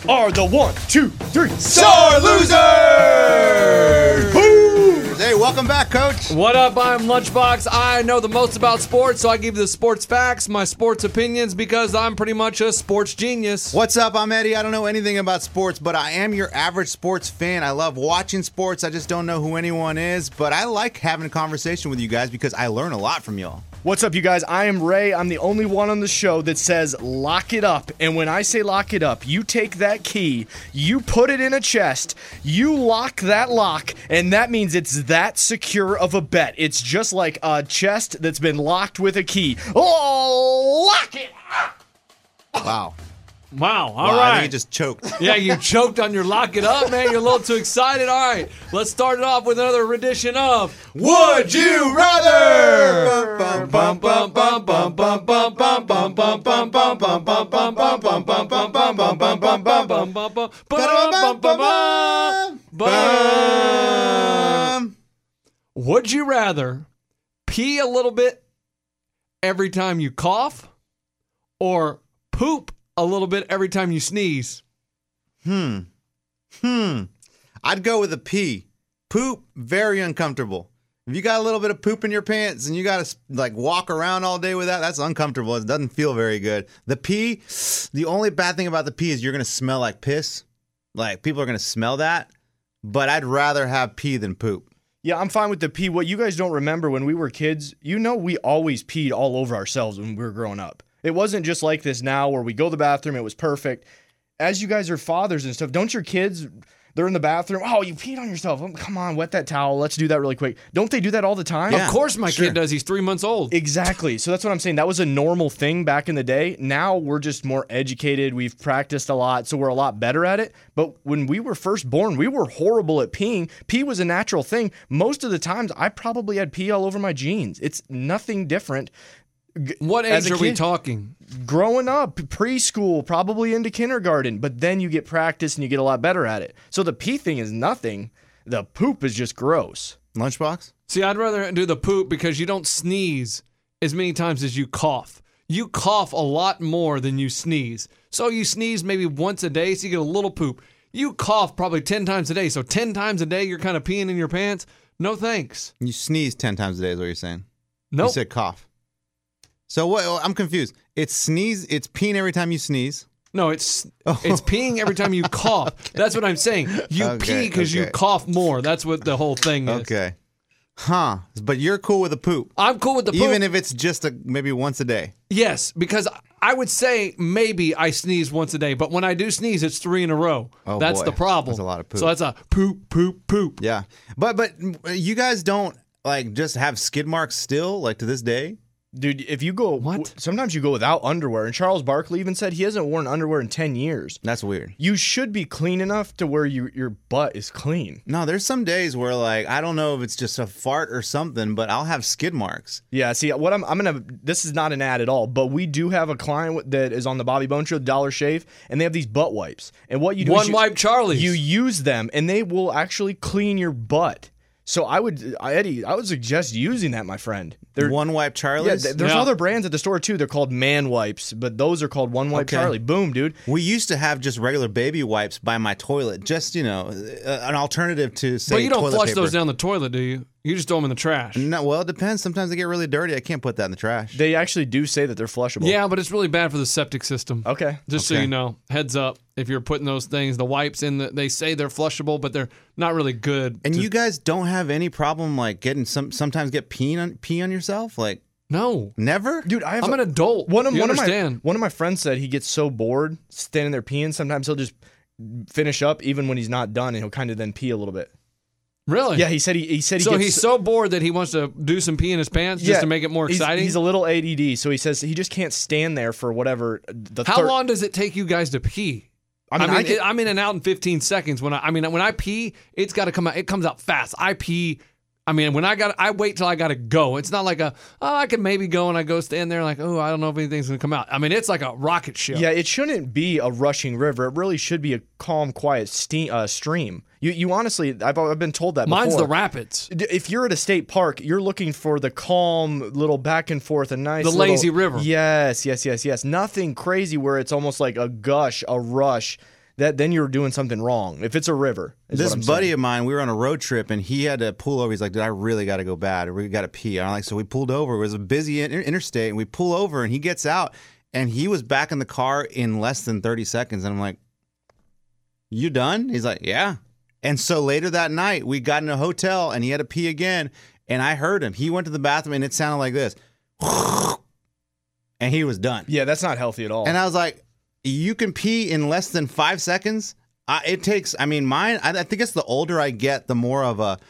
are the 1, 2, 3 Sore losers! Boom! Hey, welcome back, Coach. What up? I'm Lunchbox. I know the most about sports, so I give you the sports facts, my sports opinions, because I'm pretty much a sports genius. What's up? I'm Eddie. I don't know anything about sports, but I am your average sports fan. I love watching sports. I just don't know who anyone is, but I like having a conversation with you guys because I learn a lot from y'all. What's up, you guys? I am Ray. I'm the only one on the show that says lock it up. And when I say lock it up, you take that key, you put it in a chest, you lock that lock, and that means it's that secure of a bet. It's just like a chest that's been locked with a key. Oh, lock it up! Wow. Wow, all I right. think he just choked. Yeah, you choked on your lock it up, man. You're a little too excited. All right, let's start it off with another rendition of Would You Rather? Would you rather pee a little bit every time you cough or poop a little bit every time you sneeze? I'd go with a pee. Poop, very uncomfortable. If you got a little bit of poop in your pants and you got to like walk around all day with that, that's uncomfortable. It doesn't feel very good. The pee, the only bad thing about the pee is you're going to smell like piss. Like people are going to smell that. But I'd rather have pee than poop. Yeah, I'm fine with the pee. What you guys don't remember when we were kids, you know we always peed all over ourselves when we were growing up. It wasn't just like this now where we go to the bathroom, it was perfect. As you guys are fathers and stuff, don't your kids, they're in the bathroom, oh, you peed on yourself. Oh, come on, wet that towel. Let's do that really quick. Don't they do that all the time? Yeah. Of course my sure. kid does. He's 3 months old. Exactly. So that's what I'm saying. That was a normal thing back in the day. Now we're just more educated. We've practiced a lot, so we're a lot better at it. But when we were first born, we were horrible at peeing. Pee was a natural thing. Most of the times, I probably had pee all over my jeans. It's nothing different. What As age a are we kid- talking? Growing up, preschool, probably into kindergarten, but then you get practice and you get a lot better at it. So the pee thing is nothing. The poop is just gross. Lunchbox? See, I'd rather do the poop because you don't sneeze as many times as you cough. You cough a lot more than you sneeze. So you sneeze maybe once a day, so you get a little poop. You cough probably 10 times a day, so 10 times a day you're kind of peeing in your pants. No thanks. You sneeze 10 times a day is what you're saying. Nope. You said cough. So what? I'm confused. It's peeing every time you sneeze. No, it's peeing every time you cough. That's what I'm saying. You Okay, pee because you okay. cough more. That's what the whole thing is. Okay. Huh. But you're cool with the poop. I'm cool with the poop. Even if it's just maybe once a day. Yes, because I would say maybe I sneeze once a day, but when I do sneeze, it's 3 in a row. Oh, That's boy. the problem. That's a lot of poop. So that's a poop, poop, poop. Yeah. But you guys don't like just have skid marks still, like to this day? Dude, if you go, What? sometimes you go without underwear. And Charles Barkley even said he hasn't worn underwear in 10 years. That's weird. You should be clean enough to where your butt is clean. No, there's some days where like I don't know if it's just a fart or something, but I'll have skid marks. Yeah, see, what I'm gonna. This is not an ad at all, but we do have a client that is on the Bobby Bone Show, Dollar Shave, and they have these butt wipes. And what you do One is wipe Charlie's. you use them, and they will actually clean your butt. So Eddie, I would suggest using that, my friend. They're, One wipe yeah, Charlie's? there's Yeah. other brands at the store too. They're called man wipes, but those are called One Wipe Okay. Charlie. Boom, dude. We used to have just regular baby wipes by my toilet, just, an alternative to, say, But you don't toilet flush paper. those down the toilet, do you? You just throw them in the trash. No, well, it depends. Sometimes they get really dirty. I can't put that in the trash. They actually do say that they're flushable. Yeah, but it's really bad for the septic system. Okay. Just so Okay. you know, heads up. If you're putting those things, the wipes in, they say they're flushable, but they're not really good. And you guys don't have any problem like getting sometimes get pee on yourself? Like No. never? Dude, I'm an adult. One of You my understand. one of my friends said he gets so bored standing there peeing. Sometimes he'll just finish up even when he's not done, and he'll kind of then pee a little bit. Really? Yeah, he said he So gets he's so bored that he wants to do some pee in his pants just to make it more exciting? He's a little ADD, so he says he just can't stand there for whatever. How long does it take you guys to pee? I mean, I'm in and out in 15 seconds. When I pee, it's got to come out. It comes out fast. I pee. I mean, I wait till I got to go. It's not like I can maybe go and I go stand there like, oh, I don't know if anything's going to come out. I mean, it's like a rocket ship. Yeah, it shouldn't be a rushing river. It really should be a calm, quiet stream. You honestly, I've been told that Mine's before. the rapids. If you're at a state park, you're looking for the calm little back and forth, a nice The little, lazy river. Yes. Nothing crazy where it's almost like a gush, a rush. then you're doing something wrong. If it's a river, is This what I'm buddy saying. of mine, we were on a road trip, and he had to pull over. He's like, dude, I really got to go bad. We got to pee. And I'm like, so we pulled over. It was a busy interstate, and we pull over, and he gets out, and he was back in the car in less than 30 seconds. And I'm like, you done? He's like, yeah. And so later that night, we got in a hotel, and he had to pee again, and I heard him. He went to the bathroom, and it sounded like this. And he was done. Yeah, that's not healthy at all. And I was like, you can pee in less than 5 seconds? It takes, mine, I think it's the older I get, the more of a,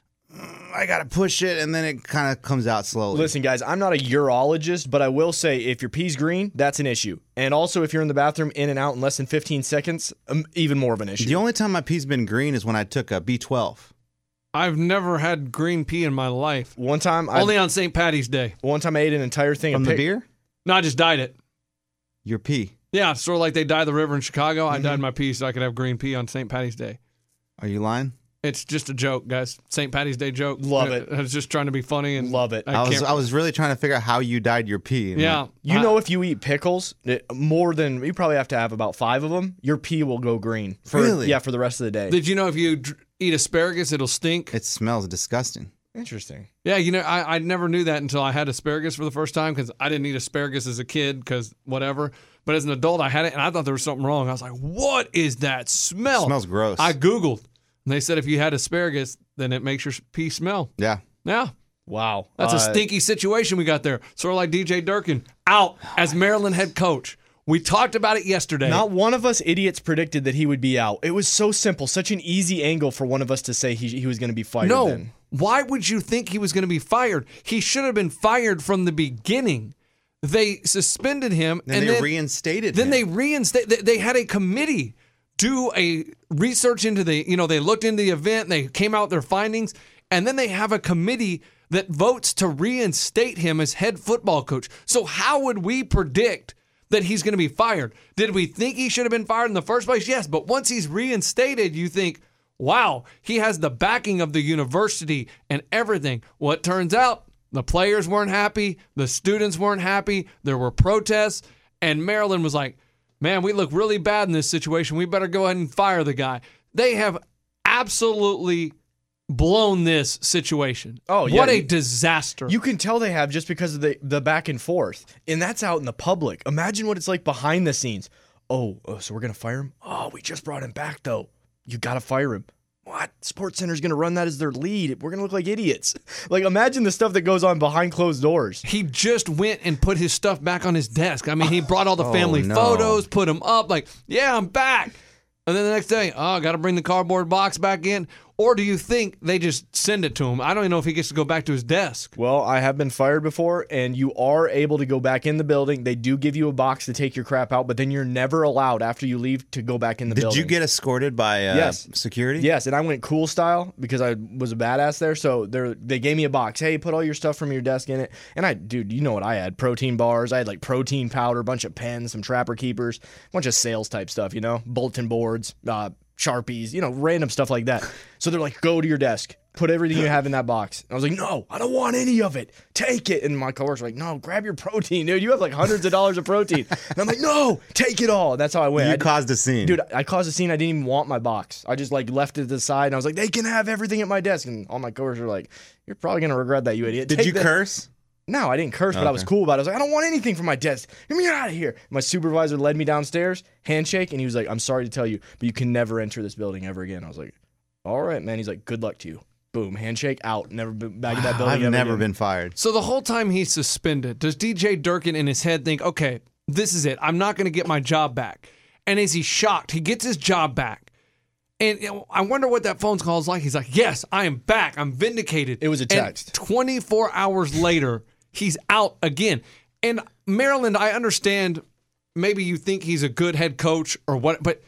I got to push it, and then it kind of comes out slowly. Listen, guys, I'm not a urologist, but I will say if your pee's green, that's an issue. And also, if you're in the bathroom in and out in less than 15 seconds, even more of an issue. The only time my pee's been green is when I took a B12. I've never had green pee in my life. One time, Only on St. Patty's Day. I ate an entire thing From of the beer? No, I just dyed it. Your pee. Yeah, sort of like they dye the river in Chicago. I dyed my pee so I could have green pee on St. Patty's Day. Are you lying? It's just a joke, guys. St. Patty's Day joke. Love it. I was just trying to be funny and Love it. I was really trying to figure out how you dyed your pee. And Yeah, You know, if you eat pickles, more than you probably have to have about 5 of them, your pee will go green. Really? Yeah, for the rest of the day. Did you know if you eat asparagus, it'll stink? it smells disgusting. Interesting. Yeah, I never knew that until I had asparagus for the first time because I didn't eat asparagus as a kid because whatever. But as an adult, I had it and I thought there was something wrong. I was like, what is that smell? It smells gross. I Googled and they said if you had asparagus, then it makes your pee smell. Yeah. Yeah. Wow. That's a stinky situation we got there. Sort of like DJ Durkin out as Maryland head coach. We talked about it yesterday. Not one of us idiots predicted that he would be out. It was so simple, such an easy angle for one of us to say he was going to be fired. No. Then. Why would you think he was going to be fired? He should have been fired from the beginning. They suspended him Then they reinstated Then him. they reinstated. They had a committee do a research into they looked into the event. They came out with their findings, and then they have a committee that votes to reinstate him as head football coach. So how would we predict that he's going to be fired? Did we think he should have been fired in the first place? Yes, but once he's reinstated, you think, wow, he has the backing of the university and everything. Well, it turns out the players weren't happy, the students weren't happy, there were protests, and Maryland was like, man, we look really bad in this situation. We better go ahead and fire the guy. They have absolutely blown this situation. Oh, yeah. What a disaster. You can tell they have just because of the back and forth. And that's out in the public. Imagine what it's like behind the scenes. Oh, so we're going to fire him? Oh, we just brought him back, though. You got to fire him. What? SportsCenter's going to run that as their lead. We're going to look like idiots. Like, imagine the stuff that goes on behind closed doors. He just went and put his stuff back on his desk. I mean, he brought all the family no. photos, put them up, like, yeah, I'm back. And then the next day, got to bring the cardboard box back in. Or do you think they just send it to him? I don't even know if he gets to go back to his desk. Well, I have been fired before, and you are able to go back in the building. They do give you a box to take your crap out, but then you're never allowed after you leave to go back in the building. Did you get escorted by Yes. security? Yes, and I went cool style because I was a badass there. So they gave me a box. Hey, put all your stuff from your desk in it. And dude, you know what I had? Protein bars. I had like protein powder, a bunch of pens, some Trapper Keepers, a bunch of sales type stuff, bulletin boards, Sharpies, random stuff like that. So they're like, go to your desk, put everything you have in that box. And I was like, no, I don't want any of it. Take it. And my coworkers were like, no, grab your protein, dude. You have like hundreds of dollars of protein. And I'm like, no, take it all. And that's how I went. You caused a scene. Dude, I caused a scene. I didn't even want my box. I just like left it to the side, and I was like, they can have everything at my desk. And all my coworkers were like, you're probably going to regret that, you idiot. Did Take you that. curse? No, I didn't curse, but I was cool about it. I was like, I don't want anything from my desk. Get me out of here. My supervisor led me downstairs, handshake, and he was like, I'm sorry to tell you, but you can never enter this building ever again. I was like, all right, man. He's like, good luck to you. Boom, handshake, out. Never been back in that building I've ever never again. been fired. So the whole time he's suspended, does DJ Durkin in his head think, okay, this is it. I'm not going to get my job back. And is he shocked? He gets his job back. And I wonder what that phone call is like. He's like, yes, I am back. I'm vindicated. It was a text. And 24 hours later, he's out again. And Maryland, I understand maybe you think he's a good head coach or what, but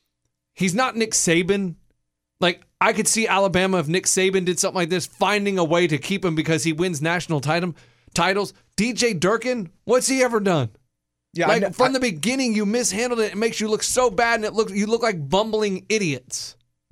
he's not Nick Saban. Like, I could see Alabama, if Nick Saban did something like this, finding a way to keep him because he wins national titles. DJ Durkin, what's he ever done? Yeah, From the beginning, you mishandled it. It makes you look so bad, and you look like bumbling idiots.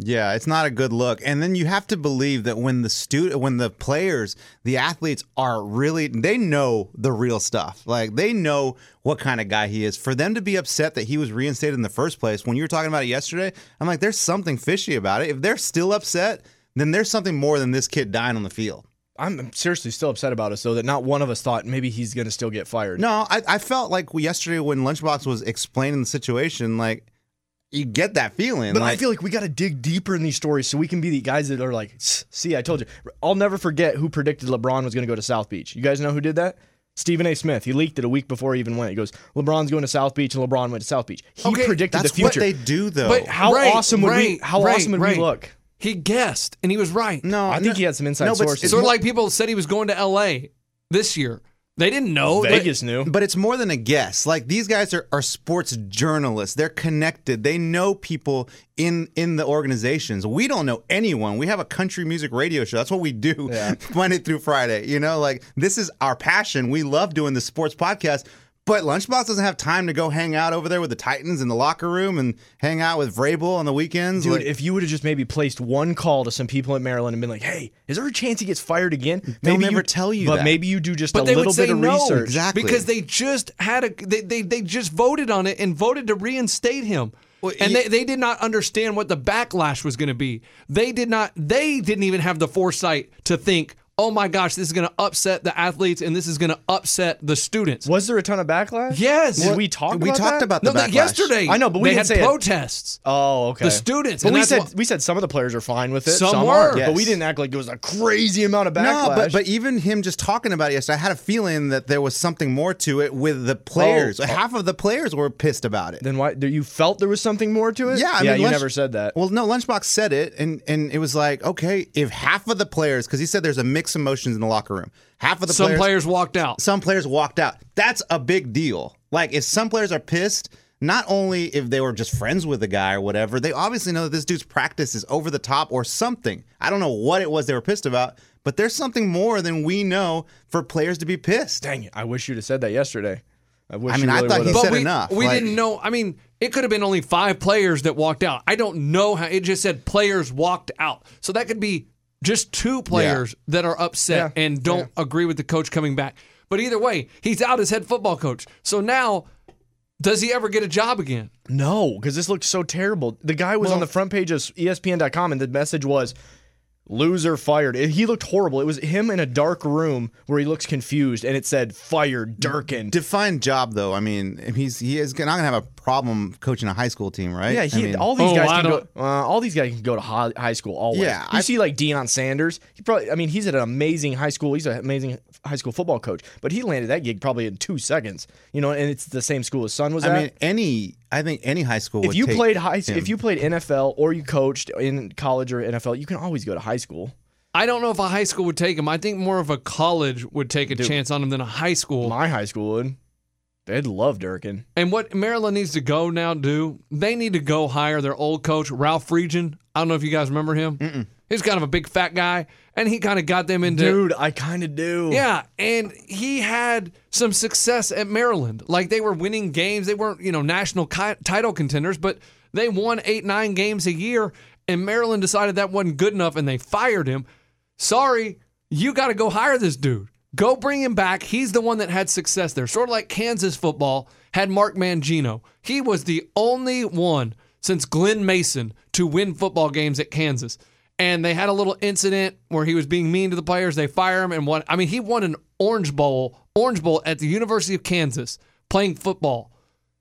Yeah, it's not a good look. And then you have to believe that when the players, the athletes are really, they know the real stuff. Like, they know what kind of guy he is. For them to be upset that he was reinstated in the first place, when you were talking about it yesterday, I'm like, there's something fishy about it. If they're still upset, then there's something more than this kid dying on the field. I'm seriously still upset about us, though, that not one of us thought maybe he's going to still get fired. No, I felt like yesterday when Lunchbox was explaining the situation, like, you get that feeling. But like, I feel like we got to dig deeper in these stories so we can be the guys that are like, see, I told you. I'll never forget who predicted LeBron was going to go to South Beach. You guys know who did that? Stephen A. Smith. He leaked it a week before he even went. He goes, LeBron's going to South Beach, and LeBron went to South Beach. He predicted the that's future. what they do, though. But How awesome would we look? He guessed, and he was right. No, I think he had some inside sources. Sort of like people said he was going to L.A. this year. They didn't know. Vegas knew. But it's more than a guess. Like, these guys are sports journalists. They're connected. They know people in the organizations. We don't know anyone. We have a country music radio show. That's what we do Monday through Friday. You know, like, this is our passion. We love doing the sports podcast. But Lunchbox doesn't have time to go hang out over there with the Titans in the locker room and hang out with Vrabel on the weekends. Dude, if you would have just maybe placed one call to some people in Maryland and been like, hey, is there a chance he gets fired again? They'll never tell you but that. maybe you do just But a they little would say bit of no, research. Exactly. because they just had they just voted on it and voted to reinstate him. Well, And they did not understand what the backlash was going to be. They didn't even have the foresight to think, oh my gosh, this is going to upset the athletes and this is going to upset the students. Was there a ton of backlash? Yes. Did we talk about we talked that? about the backlash yesterday. I know, but we they didn't had say it. protests. Oh, okay. The students. But and we said some of the players are fine with it. Some aren't. were. But we Yes. didn't act like it was a crazy amount of backlash. No, but even him just talking about it yesterday, I had a feeling that there was something more to it with the players. Half of the players were pissed about it. Then why? You felt there was something more to it? Yeah, I mean, you never said that. Well, no, Lunchbox said it, and it was like, okay, if half of the players, because he said there's a mix of emotions in the locker room. Half of the some players walked out. Some players walked out. That's a big deal. Like, if some players are pissed, not only if they were just friends with the guy or whatever, they obviously know that this dude's practice is over the top or something. I don't know what it was they were pissed about, but there's something more than we know for players to be pissed. Dang it. I wish you'd have said that yesterday. I I mean, I thought he would've. said enough. We Like- didn't know. I mean, it could have been only 5 players that walked out. I don't know how. It just said players walked out. So that could be just 2 players that are upset Yeah. and don't agree with the coach coming back. But either way, he's out as head football coach. So now, does he ever get a job again? No, because this looked so terrible. The guy was on the front page of ESPN.com, and the message was, loser fired. He looked horrible. It was him in a dark room where he looks confused, and it said, fired, Durkin. Define job, though. I mean, he is not going to have a problem coaching a high school team, right? Yeah, I mean, all these guys I can go. All these guys can go to high school always. Yeah, you see like Deion Sanders. He's at an amazing high school. He's an amazing high school football coach, but he landed that gig probably in 2 seconds. You know, and it's the same school his son was at. I mean, I think any high school. if would you take played him. if you played NFL or you coached in college or NFL, you can always go to high school. I don't know if a high school would take him. I think more of a college would take a chance on him than a high school. My high school would. They'd love Durkin. And what Maryland needs to go now do, they need to go hire their old coach, Ralph Friedgen. I don't know if you guys remember him. He's kind of a big fat guy, and he kind of got them into... Dude, I kind of do. Yeah, and he had some success at Maryland. Like, they were winning games. They weren't, national title contenders, but they won 8-9 games a year, and Maryland decided that wasn't good enough, and they fired him. Sorry, you got to go hire this dude. Go bring him back. He's the one that had success there. Sort of like Kansas football had Mark Mangino. He was the only one since Glenn Mason to win football games at Kansas. And they had a little incident where he was being mean to the players. They fire him and won. I mean, he won an Orange Bowl at the University of Kansas playing football.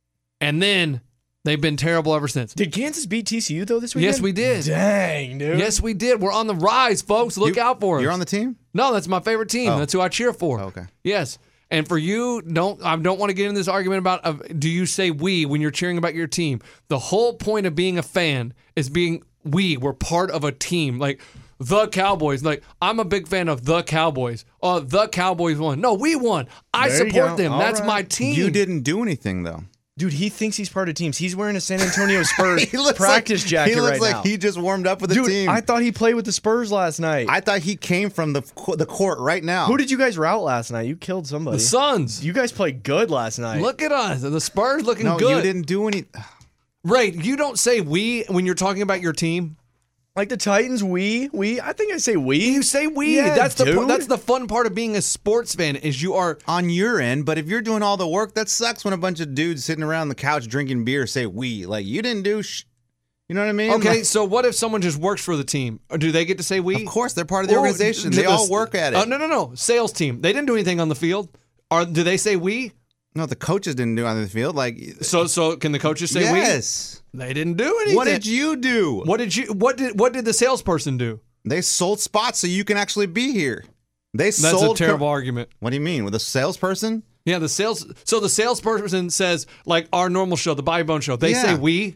And then they've been terrible ever since. Did Kansas beat TCU, though, this weekend? Yes, we did. Dang, dude. Yes, we did. We're on the rise, folks. Look out for us. You're on the team? No, that's my favorite team. That's who I cheer for. Oh, okay. Yes. And for you, I don't want to get in this argument about do you say we when you're cheering about your team. The whole point of being a fan is we're part of a team. Like the Cowboys. Like, I'm a big fan of the Cowboys. The Cowboys won. No, we won. I There you support go. them. All That's right. my team. You didn't do anything, though. Dude, he thinks he's part of teams. He's wearing a San Antonio Spurs He looks practice like, jacket He looks right like now. he just warmed up with the Dude, team. I thought he played with the Spurs last night. I thought he came from the court right now. Who did you guys rout last night? You killed somebody. The Suns. You guys played good last night. Look at us. The Spurs looking No, good. you didn't do any. Right. You don't say we when you're talking about your team. Like the Titans, I think I say we. You say we. Yeah, that's dude. that's the fun part of being a sports fan is you are. On your end, but if you're doing all the work, that sucks when a bunch of dudes sitting around the couch drinking beer say we. Like, you didn't do you know what I mean? Okay, Like, so what if someone just works for the team? Or do they get to say we? of course, they're part of the organization. They all work at it. No. Sales team. They didn't do anything on the field. Do they say we? No, the coaches didn't do it on the field. Like, So can the coaches say we? yes. They didn't do anything. What did you do? What did the salesperson do? They sold spots so you can actually be here. That's a terrible argument. What do you mean? With a salesperson? Yeah, the salesperson says, like our normal show, the Bobby Bone show. They say we.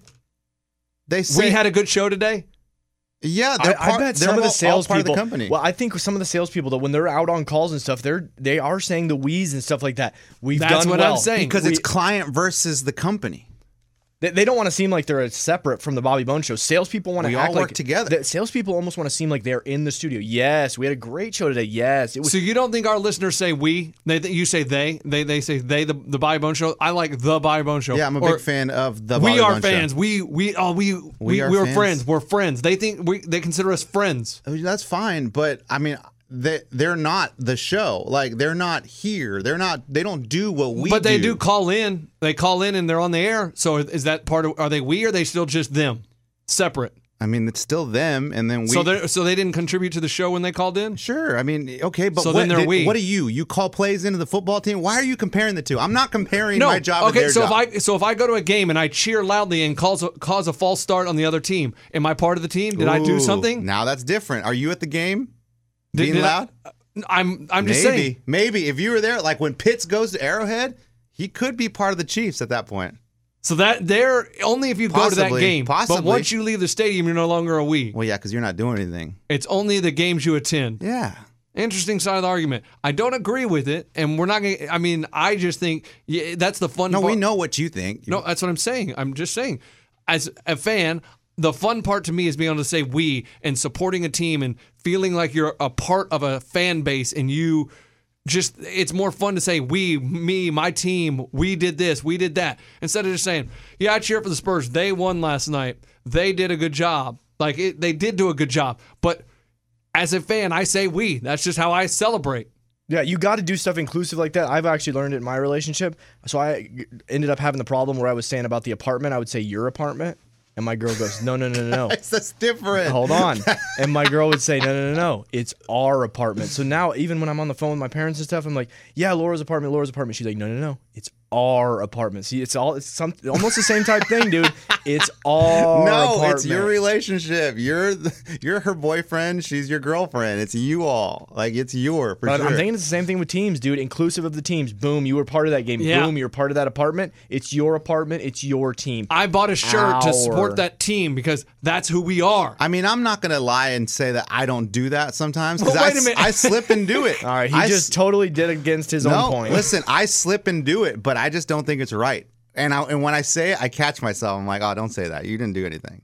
They say We had a good show today. Yeah, I bet some of the salespeople. Part of the company. Well, I think some of the salespeople, though, when they're out on calls and stuff, they are saying the we's and stuff like that. That's what I'm saying. Because it's client versus the company. They don't want to seem like they're separate from the Bobby Bone show. Salespeople want to We act all like work together. Salespeople almost want to seem like they're in the studio. Yes, we had a great show today. Yes, it was. So you don't think our listeners say we? You say they. They say they. The Bobby Bone show. I like the Bobby Bone show. Yeah, I'm a big fan of the. We Bobby are Bone fans. Show. We are are fans? friends. We're friends. They think they consider us friends. I mean, that's fine, but I mean, they're not the show. Like, they're not here. They don't do what we do. But they do call in. They call in and they're on the air. So is that part of? Are they we? Or are they still just them, separate? I mean, it's still them, and then we. So they didn't contribute to the show when they called in. Sure. I mean, okay, but So then they're we. What are you? You call plays into the football team? Why are you comparing the two? I'm not comparing my job with okay. their So job. if I go to a game and I cheer loudly and cause a false start on the other team, am I part of the team? Did I do Ooh, something? Now that's different. Are you at the game? Did Being loud? I'm just saying. Maybe if you were there, like when Pitts goes to Arrowhead, he could be part of the Chiefs at that point. So that they're only if you go to that Possibly, game. possibly. But once you leave the stadium, you're no longer a we. Well, yeah, because you're not doing anything. It's only the games you attend. Yeah. Interesting side of the argument. I don't agree with it, and we're not going to. I mean, I just think that's the fun No, part. we know what you think. No, that's what I'm saying. I'm just saying. As a fan, the fun part to me is being able to say we and supporting a team and feeling like you're a part of a fan base and you just, it's more fun to say we, me, my team, we did this, we did that. Instead of just saying, yeah, I cheer for the Spurs. They won last night. They did a good job. Like, they did do a good job. But as a fan, I say we. That's just how I celebrate. Yeah, you got to do stuff inclusive like that. I've actually learned it in my relationship. So I ended up having the problem where I was saying about the apartment, I would say your apartment. And my girl goes, no. That's different. Hold on. And my girl would say, no. It's our apartment. So now, even when I'm on the phone with my parents and stuff, I'm like, yeah, Laura's apartment. She's like, no. It's our apartment. See, it's almost the same type thing, dude. It's our apartment. It's your relationship. You're her boyfriend. She's your girlfriend. It's you all. Like, it's your, for But sure. I'm thinking it's the same thing with teams, dude. Inclusive of the teams. Boom, you were part of that game. Yeah. Boom, you're part of that apartment. It's your apartment. It's your team. I bought a shirt to support Our. that team because that's who we are. I mean, I'm not going to lie and say that I don't do that sometimes. Because Well, wait a minute. I slip and do it. All right, he just totally did against his own point. Listen, I slip and do it, but I just don't think it's right. And when I say it, I catch myself. I'm like, oh, don't say that. You didn't do anything.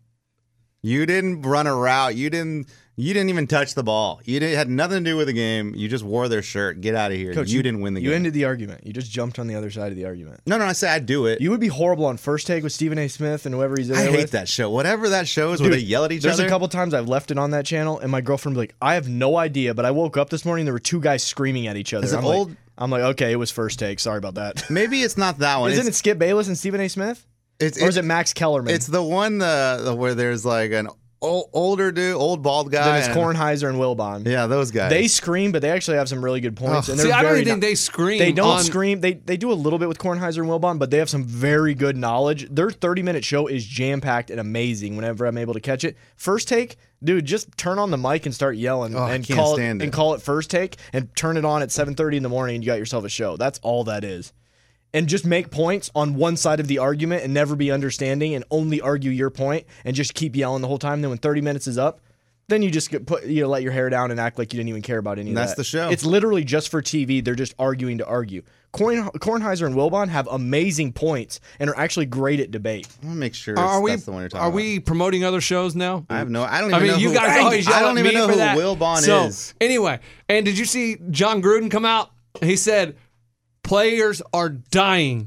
You didn't run a route. You didn't even touch the ball. Had nothing to do with the game. You just wore their shirt. Get out of here. Coach, you didn't win the game. You ended the argument. You just jumped on the other side of the argument. No, I say I do it. You would be horrible on First Take with Stephen A. Smith and whoever he's there I with. hate that show. Whatever that show is where they yell at each There's other. a couple times I've left it on that channel, and my girlfriend would be like, I have no idea, but I woke up this morning, there were two guys screaming at each other. Is it I'm old? Like, okay, it was First Take. Sorry about that. Maybe it's not that one. Isn't it Skip Bayless and Stephen A. Smith? Or is it Max Kellerman? It's the one where there's like an older dude, old bald guy. Then it's Kornheiser and Wilbon. Yeah, those guys. They scream, but they actually have some really good points. And they're See, I don't very even think they scream. They don't on- scream. They do a little bit with Kornheiser and Wilbon, but they have some very good knowledge. Their 30-minute show is jam-packed and amazing whenever I'm able to catch it. First Take, dude, just turn on the mic and start yelling and call it First Take and turn it on at 7:30 in the morning and you got yourself a show. That's all that is. And just make points on one side of the argument and never be understanding and only argue your point and just keep yelling the whole time. Then when 30 minutes is up, then you just let your hair down and act like you didn't even care about any of that. That's the show. It's literally just for TV. They're just arguing to argue. Kornheiser and Wilbon have amazing points and are actually great at debate. I want to make sure Are we that's the one you're talking about. Are we promoting other shows now? I don't even know you who, guys always yell I don't at even me know for who that. Wilbon is. Anyway, and did you see John Gruden come out? He said players are dying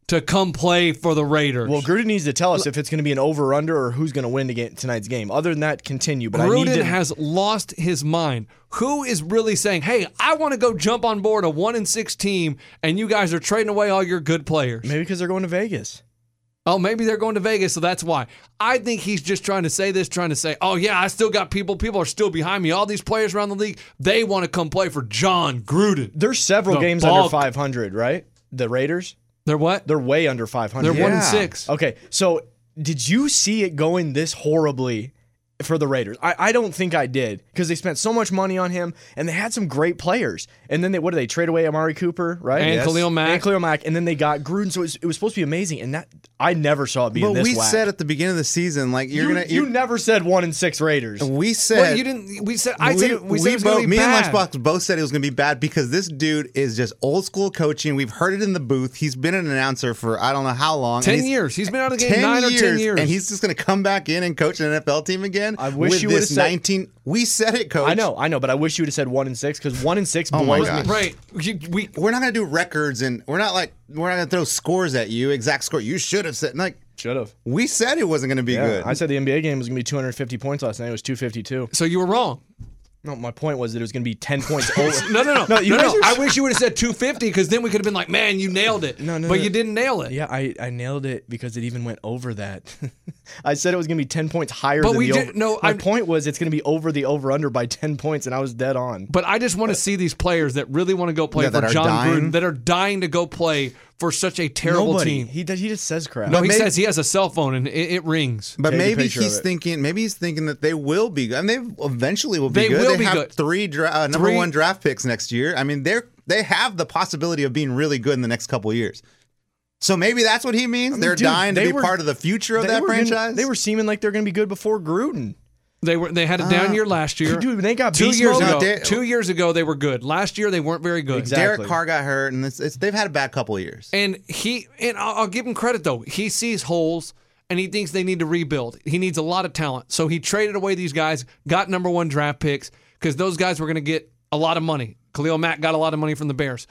to come play for the Raiders. Well, Gruden needs to tell us if it's going to be an over under or who's going to win tonight's game. Other than that, continue. But Gruden I need to. has lost his mind. Who is really saying, "Hey, I want to go jump on board a 1-6 team," and you guys are trading away all your good players? Maybe because they're going to Vegas. Oh, maybe they're going to Vegas, so that's why. I think he's just trying to say, oh, yeah, I still got people. People are still behind me. All these players around the league, they want to come play for John Gruden. There's several The games bulk. under 500, right? The Raiders? They're what? They're way under 500. They're Yeah. 1-6. Okay, so did you see it going this horribly for the Raiders? I don't think I did because they spent so much money on him and they had some great players. And then what did they trade away? Amari Cooper, right? And Khalil Mack. And Khalil Mack. And then they got Gruden. So it was supposed to be amazing. And that I never saw it being But this we whack. said at the beginning of the season, like You never said 1-6 Raiders. we said Well, you didn't. We said. I said. We said it was both, going to be me bad. and Lunchbox both said it was going to be bad because this dude is just old school coaching. We've heard it in the booth. He's been an announcer for I don't know how long. 10 and he's- years. He's been out of the game 9 or 10 years. and he's just going to come back in and coach an NFL team again. I wish with you would've this said- 19. We said it, Coach. I know, but I wish you would have said 1-6 because 1-6 Oh my blows gosh. me. Right. We're not going to do records, and we're not going to throw scores at you. Exact score. You should have said like. Should have. We said it wasn't going to be good. I said the NBA game was going to be 250 points last night. It was 252. So you were wrong. No, my point was that it was going to be 10 points over. No. you guys are- I wish you would have said 250 because then we could have been like, man, you nailed it. No, but you didn't nail it. Yeah, I nailed it because it even went over that. I said it was going to be 10 points higher But than we the did- over. no, my I'm- point was it's going to be over the over-under by 10 points, and I was dead on. But I just want to see these players that really want to go play Yeah, for that are John dying. Gruden, that are dying to go play for such a terrible Nobody. team. He just says crap. No, But he maybe- says he has a cell phone and it rings. But Take a maybe picture of he's it. thinking. Maybe he's thinking that they will be good. I mean, they eventually will be They good. will they be have good. three number Three- one draft picks next year. I mean, they have the possibility of being really good in the next couple of years. So maybe that's what he means. They're dude, dying to they be were- part of the future of They that were gonna- franchise. they were seeming like they're going to be good before Gruden. They had a down year last year. Dude, they got 2 beast years mode. ago. No, they- 2 years ago they were good. Last year they weren't very good. Exactly. Derek Carr got hurt, and they've had a bad couple of years. And I'll give him credit though. He sees holes and he thinks they need to rebuild. He needs a lot of talent. So he traded away these guys, got number one draft picks because those guys were going to get a lot of money. Khalil Mack got a lot of money from the Bears.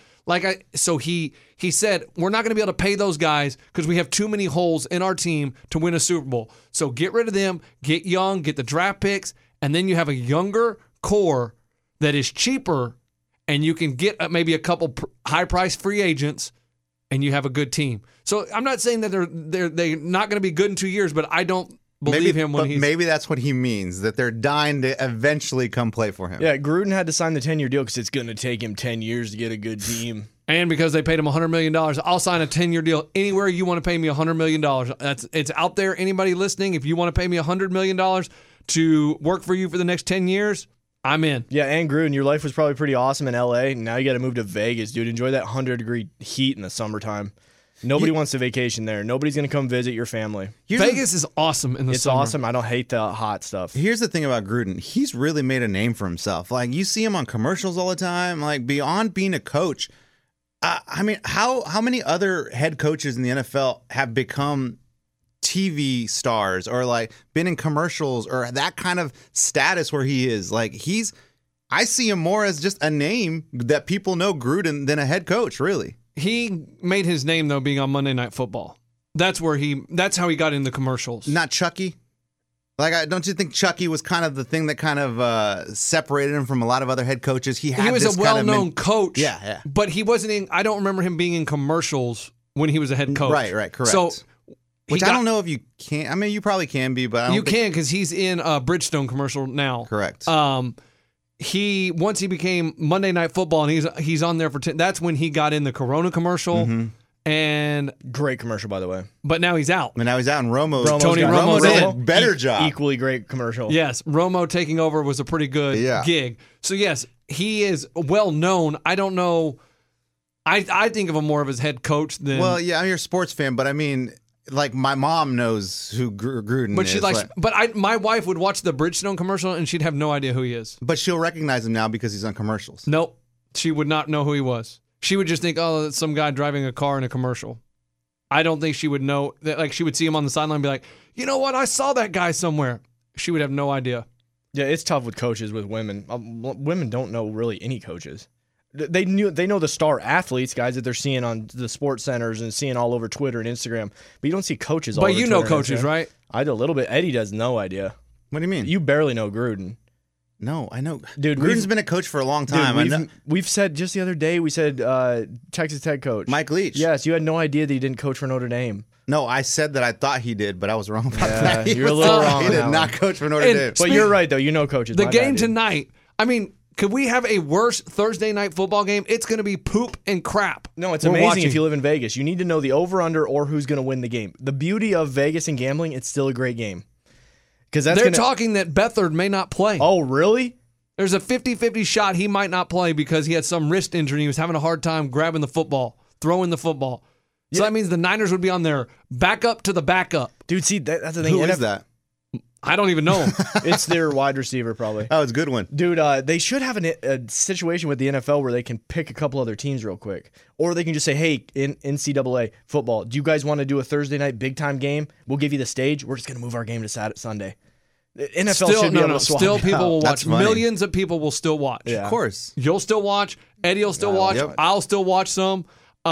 So he said, we're not going to be able to pay those guys because we have too many holes in our team to win a Super Bowl. So get rid of them, get young, get the draft picks, and then you have a younger core that is cheaper, and you can get maybe a couple high-priced free agents, and you have a good team. So I'm not saying that they're not going to be good in 2 years, but I don't believe him when he's. Maybe that's what he means, that they're dying to eventually come play for him. Yeah, Gruden had to sign the 10-year deal because it's going to take him 10 years to get a good team. And because they paid him $100 million, I'll sign a 10-year deal anywhere you want to pay me $100 million. It's out there. Anybody listening, if you want to pay me $100 million to work for you for the next 10 years, I'm in. Yeah, and Gruden, your life was probably pretty awesome in L.A. Now you got to move to Vegas, dude. Enjoy that 100-degree heat in the summertime. Nobody wants to vacation there. Nobody's going to come visit your family. Vegas is awesome in the It's summer. awesome. I don't hate the hot stuff. Here's the thing about Gruden. He's really made a name for himself. Like, you see him on commercials all the time. Like, beyond being a coach, I mean, how many other head coaches in the NFL have become TV stars or like been in commercials or that kind of status where he is? Like, I see him more as just a name that people know Gruden than a head coach, really. He made his name though being on Monday Night Football. That's how he got in the commercials. Not Chucky. Like, don't you think Chucky was kind of the thing that kind of separated him from a lot of other head coaches? He was this a kind of well-known coach. Yeah. But he wasn't in. I don't remember him being in commercials when he was a head coach. Right, correct. So, Which I don't know if you can. I mean, you probably can be, but I don't you think, can because he's in a Bridgestone commercial now. Correct. Once he became Monday Night Football and he's on there for 10. That's when he got in the Corona commercial. Mm-hmm. And Great commercial, by the way. but now he's out. And now he's out in Romo. Tony got- Romo's did in. a better job. Equally great commercial. Yes, Romo taking over was a pretty good Yeah. gig. So yes, he is well known. I don't know. I think of him more of as head coach than. Well, yeah, you're a sports fan, but I mean, like, my mom knows who Gruden but is. she likes. like- But my wife would watch the Bridgestone commercial and she'd have no idea who he is. but she'll recognize him now because he's on commercials. Nope, she would not know who he was. She would just think, oh, that's some guy driving a car in a commercial. I don't think she would know that. Like, she would see him on the sideline and be like, you know what? I saw that guy somewhere. She would have no idea. Yeah, it's tough with coaches with women. Women don't know really any coaches. They know the star athletes, guys that they're seeing on the sports centers and seeing all over Twitter and Instagram. But you don't see coaches. All But over you know Twitter and coaches, Instagram. right? I do a little bit. Eddie does no idea. What do you mean? You barely know Gruden. No, I know. Dude, Gruden's been a coach for a long time. I know. We've said just the other day, we said Texas Tech coach. Mike Leach. Yes, you had no idea that he didn't coach for Notre Dame. No, I said that I thought he did, but I was wrong about Yeah, that. He you're a was- little wrong He on did that not one. coach for Notre And- Dame. But you're right, though. You know coaches. The My game bad, dude. tonight, I mean, could we have a worse Thursday night football game? It's going to be poop and crap. No, it's We're amazing watching. if you live in Vegas. You need to know the over-under or who's going to win the game. The beauty of Vegas and gambling, it's still a great game. Because that's They're gonna, talking that Beathard may not play. Oh, really? There's a 50-50 shot he might not play because he had some wrist injury. He was having a hard time grabbing the football, throwing the football. So that means the Niners would be on their backup to the backup. Dude, see, that's the thing. Who is that? I don't even know him. It's their wide receiver, probably. Oh, it's a good one. Dude, they should have a situation with the NFL where they can pick a couple other teams real quick. Or they can just say, hey, in NCAA football, do you guys want to do a Thursday night big-time game? We'll give you the stage. We're just going to move our game to Sunday. The NFL should be able to swap Still it people out. will That's watch. funny. Millions of people will still watch. Yeah. Of course. You'll still watch. Eddie will still watch. Yep. I'll still watch some.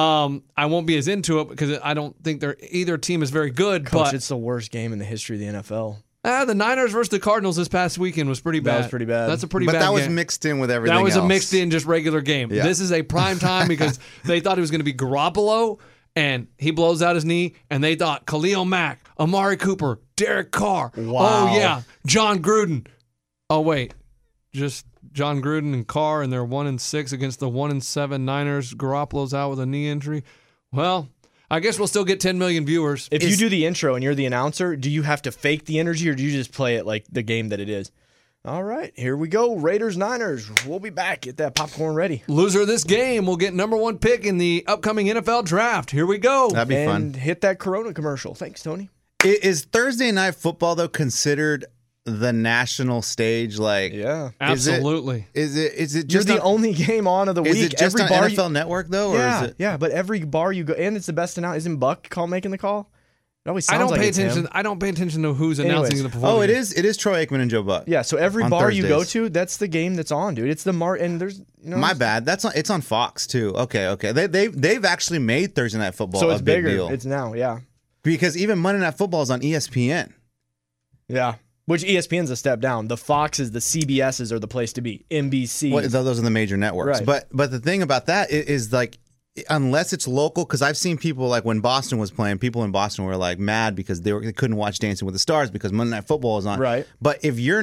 I won't be as into it because I don't think either team is very good. Coach, but it's the worst game in the history of the NFL. the Niners versus the Cardinals this past weekend was pretty bad. That was pretty bad. That's a pretty But bad that was game. mixed in with everything That was else. a mixed in, just regular game. Yeah. This is a prime time because they thought it was going to be Garoppolo, and he blows out his knee, and they thought Khalil Mack, Amari Cooper, Derek Carr. Wow. Oh, yeah, John Gruden. Oh, wait, just John Gruden and Carr, and they're 1-6 against the 1-7 Niners. Garoppolo's out with a knee injury. Well, I guess we'll still get 10 million viewers. If you do the intro and you're the announcer, do you have to fake the energy or do you just play it like the game that it is? All right, here we go. Raiders, Niners. We'll be back. Get that popcorn ready. Loser of this game will get number 1 pick in the upcoming NFL draft. Here we go. That'd be And fun. hit that Corona commercial. Thanks, Tony. Is Thursday night football though considered the national stage? Like, Yeah. Absolutely. is it You're just the only game on of the is week. it just on bar NFL Network though, or yeah, is it? yeah, but every bar you go, and it's the best announcer. Isn't Buck making the call? It always I sounds don't like pay it's attention. him. I don't pay attention to who's announcing Anyways. the performance. Oh, it is. It is Troy Aikman and Joe Buck. Yeah, so every On bar you go Thursdays. to, that's the game that's on, dude. It's the and there's My bad. It's on Fox too. Okay. They've actually made Thursday night football so a it's big bigger. deal It's now, yeah, because even Monday night football is on ESPN. yeah. Which ESPN's a step down. The Foxes, the CBSs are the place to be. NBC. Well, those are the major networks. Right. But the thing about that is like, unless it's local, because I've seen people like when Boston was playing, people in Boston were like mad because they couldn't watch Dancing with the Stars because Monday Night Football is on. Right. But if your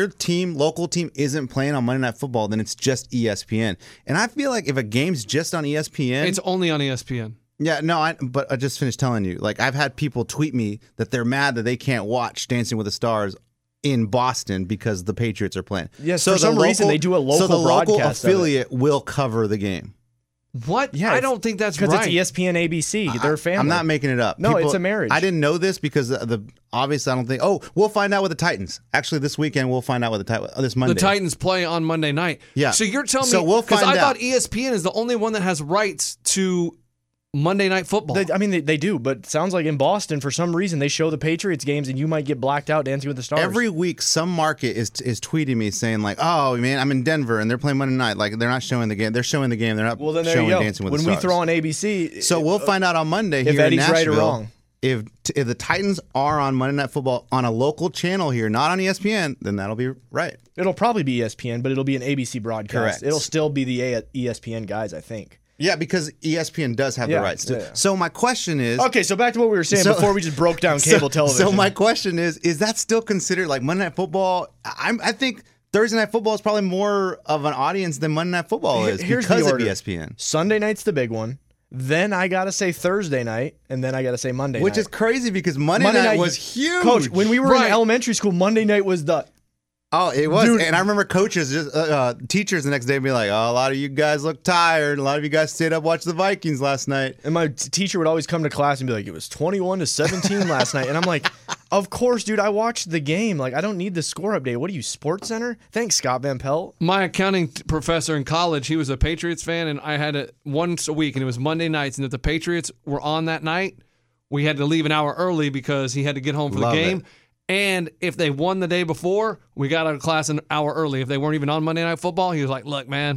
local team isn't playing on Monday Night Football, then it's just ESPN. And I feel like if a game's just on ESPN, It's only on ESPN. yeah, no, but I just finished telling you. Like I've had people tweet me that they're mad that they can't watch Dancing with the Stars in Boston because the Patriots are playing. Yes, for some reason they do a local so the local broadcast of it. affiliate will cover the game. What? Yeah, I it's- don't think that's because right. it's ESPN, ABC. They're a family. I'm not making it up. No, it's a marriage. I didn't know this because obviously I don't think. Oh, we'll find out with the Titans. Actually, this weekend we'll find out with this Monday. The Titans play on Monday night. Yeah. So you're telling me? So we'll because find I thought out. ESPN is the only one that has rights to Monday Night Football. They do, but it sounds like in Boston, for some reason, they show the Patriots games and you might get blacked out Dancing with the Stars. Every week, some market is tweeting me saying like, "Oh man, I'm in Denver and they're playing Monday night. Like they're not showing the game. They're showing the game. They're not well, then there showing you go. Dancing with When the we Stars." throw on ABC, So we'll find out on Monday if here in Eddie's Nashville right or wrong. if the Titans are on Monday Night Football on a local channel here, not on ESPN, then that'll be right. It'll probably be ESPN, but it'll be an ABC broadcast. Correct. It'll still be the ESPN guys, I think. Yeah, because ESPN does have Yeah, the rights to. yeah. So my question is, Okay, so back to what we were saying So- before we just broke down cable television. So my question is that still considered like Monday Night Football? I think Thursday Night Football is probably more of an audience than Monday Night Football is Here's the because of order. ESPN. Sunday night's the big one. Then I gotta say Thursday night, and then I gotta say Monday Which night. is crazy because Monday night was huge. Coach, when we were Right. in elementary school, Monday night was the Oh, it was. Dude. And I remember coaches, teachers the next day be like, oh, a lot of you guys look tired. A lot of you guys stayed up watching the Vikings last night. and my teacher would always come to class and be like, it was 21-17 last night. And I'm like, of course, dude, I watched the game. Like, I don't need the score update. What are you, Sports Center? Thanks, Scott Van Pelt. My accounting professor in college, he was a Patriots fan, and I had it once a week, and it was Monday nights. And if the Patriots were on that night, we had to leave an hour early because he had to get home for Love the game. it. And if they won the day before, we got out of class an hour early. If they weren't even on Monday Night Football, he was like, look, man,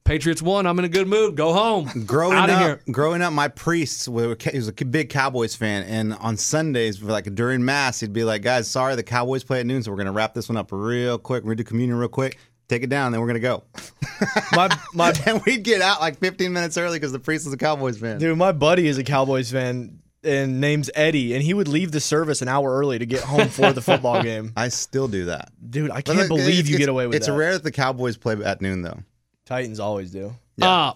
Patriots won. I'm in a good mood. Go home. Out of here. Growing up, my priest he was a big Cowboys fan, and on Sundays, like during Mass, he'd be like, "Guys, sorry, the Cowboys play at noon, so we're gonna wrap this one up real quick. We're gonna do communion real quick. Take it down, then we're gonna go." And we'd get out like 15 minutes early because the priest was a Cowboys fan. Dude, my buddy is a Cowboys fan and name's Eddie, and he would leave the service an hour early to get home for the football game. I still do that. Dude, I can't believe you get away with that. It's rare that the Cowboys play at noon, though. Titans always do. Yeah.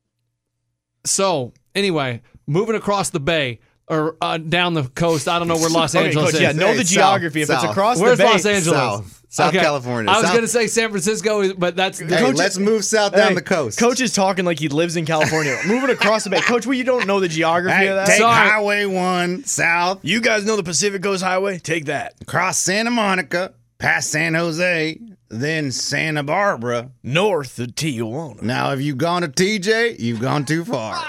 So, anyway, moving across the bay or down the coast. I don't know where Los Angeles Coach, is. yeah, know the geography. If it's across Where's the bay. Los Angeles? South California. I was going to say San Francisco, but that's... Hey, let's move south down the coast. Coach is talking like he lives in California. Moving across the bay. Coach, you don't know the geography of that? Take Highway 1 south. You guys know the Pacific Coast Highway? Take that. Cross Santa Monica, past San Jose, then Santa Barbara. North of Tijuana. Now, if you've gone to TJ, you've gone too far.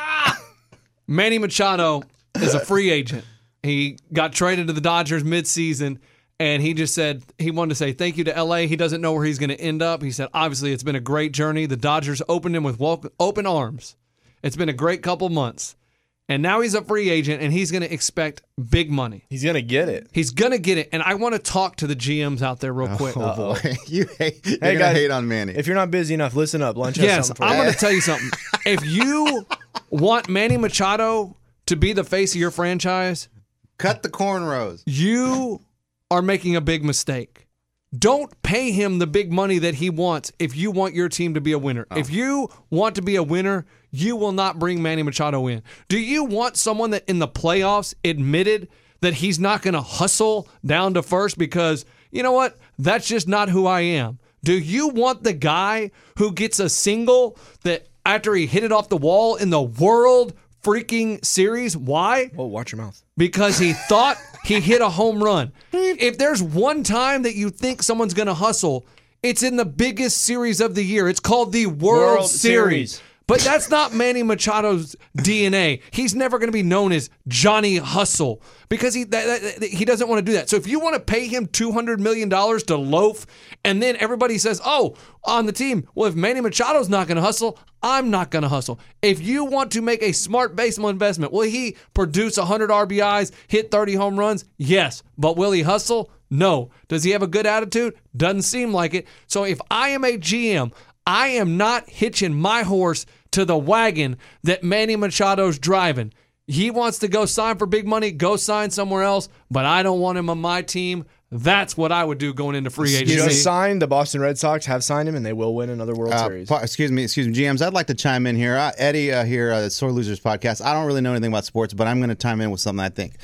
Manny Machado is a free agent. He got traded to the Dodgers midseason, and he just said he wanted to say thank you to L.A. He doesn't know where he's going to end up. He said, obviously, it's been a great journey. The Dodgers opened him with open arms. It's been a great couple months. And now he's a free agent, and he's going to expect big money. He's going to get it. He's going to get it. And I want to talk to the GMs out there real quick. Oh, boy. You're Hey, going to guys, hate on Manny. If you're not busy enough, listen up. Lunch has Yes, something for I'm you. going to tell you something. If you want Manny Machado to be the face of your franchise, Cut the cornrows. you are making a big mistake. Don't pay him the big money that he wants if you want your team to be a winner. If you want to be a winner, you will not bring Manny Machado in. Do you want someone that in the playoffs admitted that he's not going to hustle down to first because, you know what, that's just not who I am? Do you want the guy who gets a single that after he hit it off the wall in the World freaking Series? Why? Whoa, watch your mouth. Because he thought he hit a home run. If there's one time that you think someone's going to hustle, it's in the biggest series of the year. It's called the World Series. But that's not Manny Machado's DNA. He's never going to be known as Johnny Hustle because he doesn't want to do that. So if you want to pay him $200 million to loaf, and then everybody says, oh, on the team, well, if Manny Machado's not going to hustle, I'm not going to hustle. If you want to make a smart baseball investment, will he produce 100 RBIs, hit 30 home runs? Yes. But will he hustle? No. Does he have a good attitude? Doesn't seem like it. So if I am a GM, I am not hitching my horse to the wagon that Manny Machado's driving. He wants to go sign for big money, go sign somewhere else, but I don't want him on my team. That's what I would do going into free agency. Just signed. The Boston Red Sox have signed him, and they will win another World Series. Excuse me, GMs. I'd like to chime in here. Eddie here at Sore Losers Podcast. I don't really know anything about sports, but I'm going to chime in with something I think.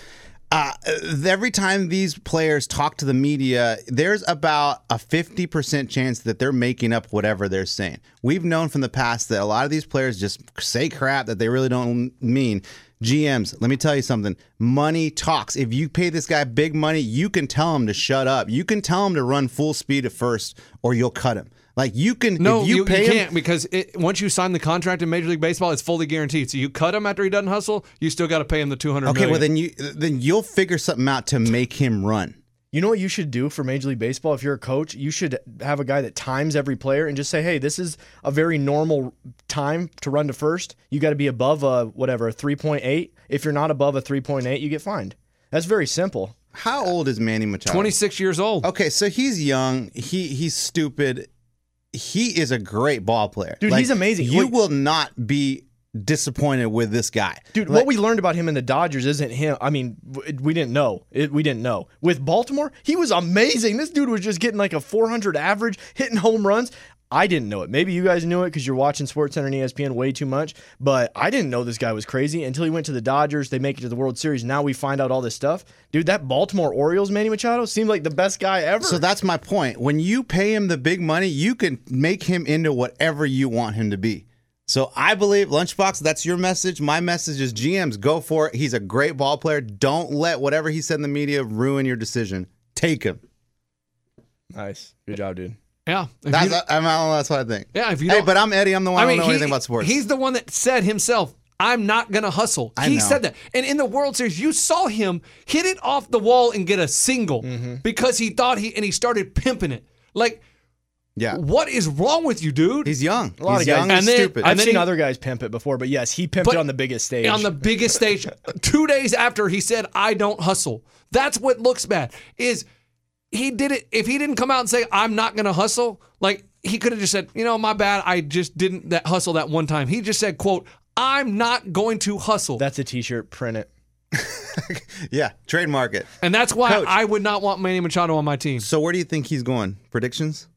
Every time these players talk to the media, there's about a 50% chance that they're making up whatever they're saying. We've known from the past that a lot of these players just say crap that they really don't mean. GMs, let me tell you something. Money talks. If you pay this guy big money, you can tell him to shut up. You can tell him to run full speed at first, or you'll cut him. Like you can, no, if you pay can't him, because once you sign the contract in Major League Baseball, it's fully guaranteed. So you cut him after he doesn't hustle, you still got to pay him the $200 okay, million. well then you'll figure something out to make him run. You know what you should do for Major League Baseball? If you're a coach, you should have a guy that times every player and just say, hey, this is a very normal time to run to first. You got to be above a 3.8. If you're not above a 3.8, you get fined. That's very simple. How old is Manny Machado? 26 years old. Okay, so he's young. He's stupid. He is a great ball player. Dude, he's amazing. You will not be disappointed with this guy. Dude, what we learned about him in the Dodgers isn't him. I mean, we didn't know. We didn't know. With Baltimore, he was amazing. This dude was just getting like a 400 average, hitting home runs. I didn't know it. Maybe you guys knew it because you're watching SportsCenter and ESPN way too much, but I didn't know this guy was crazy until he went to the Dodgers. They make it to the World Series. Now we find out all this stuff. Dude, that Baltimore Orioles Manny Machado seemed like the best guy ever. So that's my point. When you pay him the big money, you can make him into whatever you want him to be. So I believe, Lunchbox, that's your message. My message is GMs, go for it. He's a great ball player. Don't let whatever he said in the media ruin your decision. Take him. Nice. Good job, dude. Yeah. That's what I think. Yeah, if you Hey, don't, but I'm Eddie. I'm the one who don't know anything about sports. He's the one that said himself, I'm not going to hustle. He said that. And in the World Series, you saw him hit it off the wall and get a single because he thought he started pimping it. Like, Yeah. What is wrong with you, dude? He's young. A lot He's of guys- young and And then- stupid. and I've then seen he- other guys pimp it before, but yes, he pimped But it on the biggest stage. On the biggest stage, 2 days after he said, "I don't hustle." That's what looks bad. Is he did it? If he didn't come out and say, "I'm not going to hustle," like he could have just said, "My bad. I just didn't hustle that one time." He just said, "Quote, I'm not going to hustle," That's a T-shirt. Print it. Yeah, trademark it. and that's why Coach. I would not want Manny Machado on my team. So where do you think he's going? Predictions?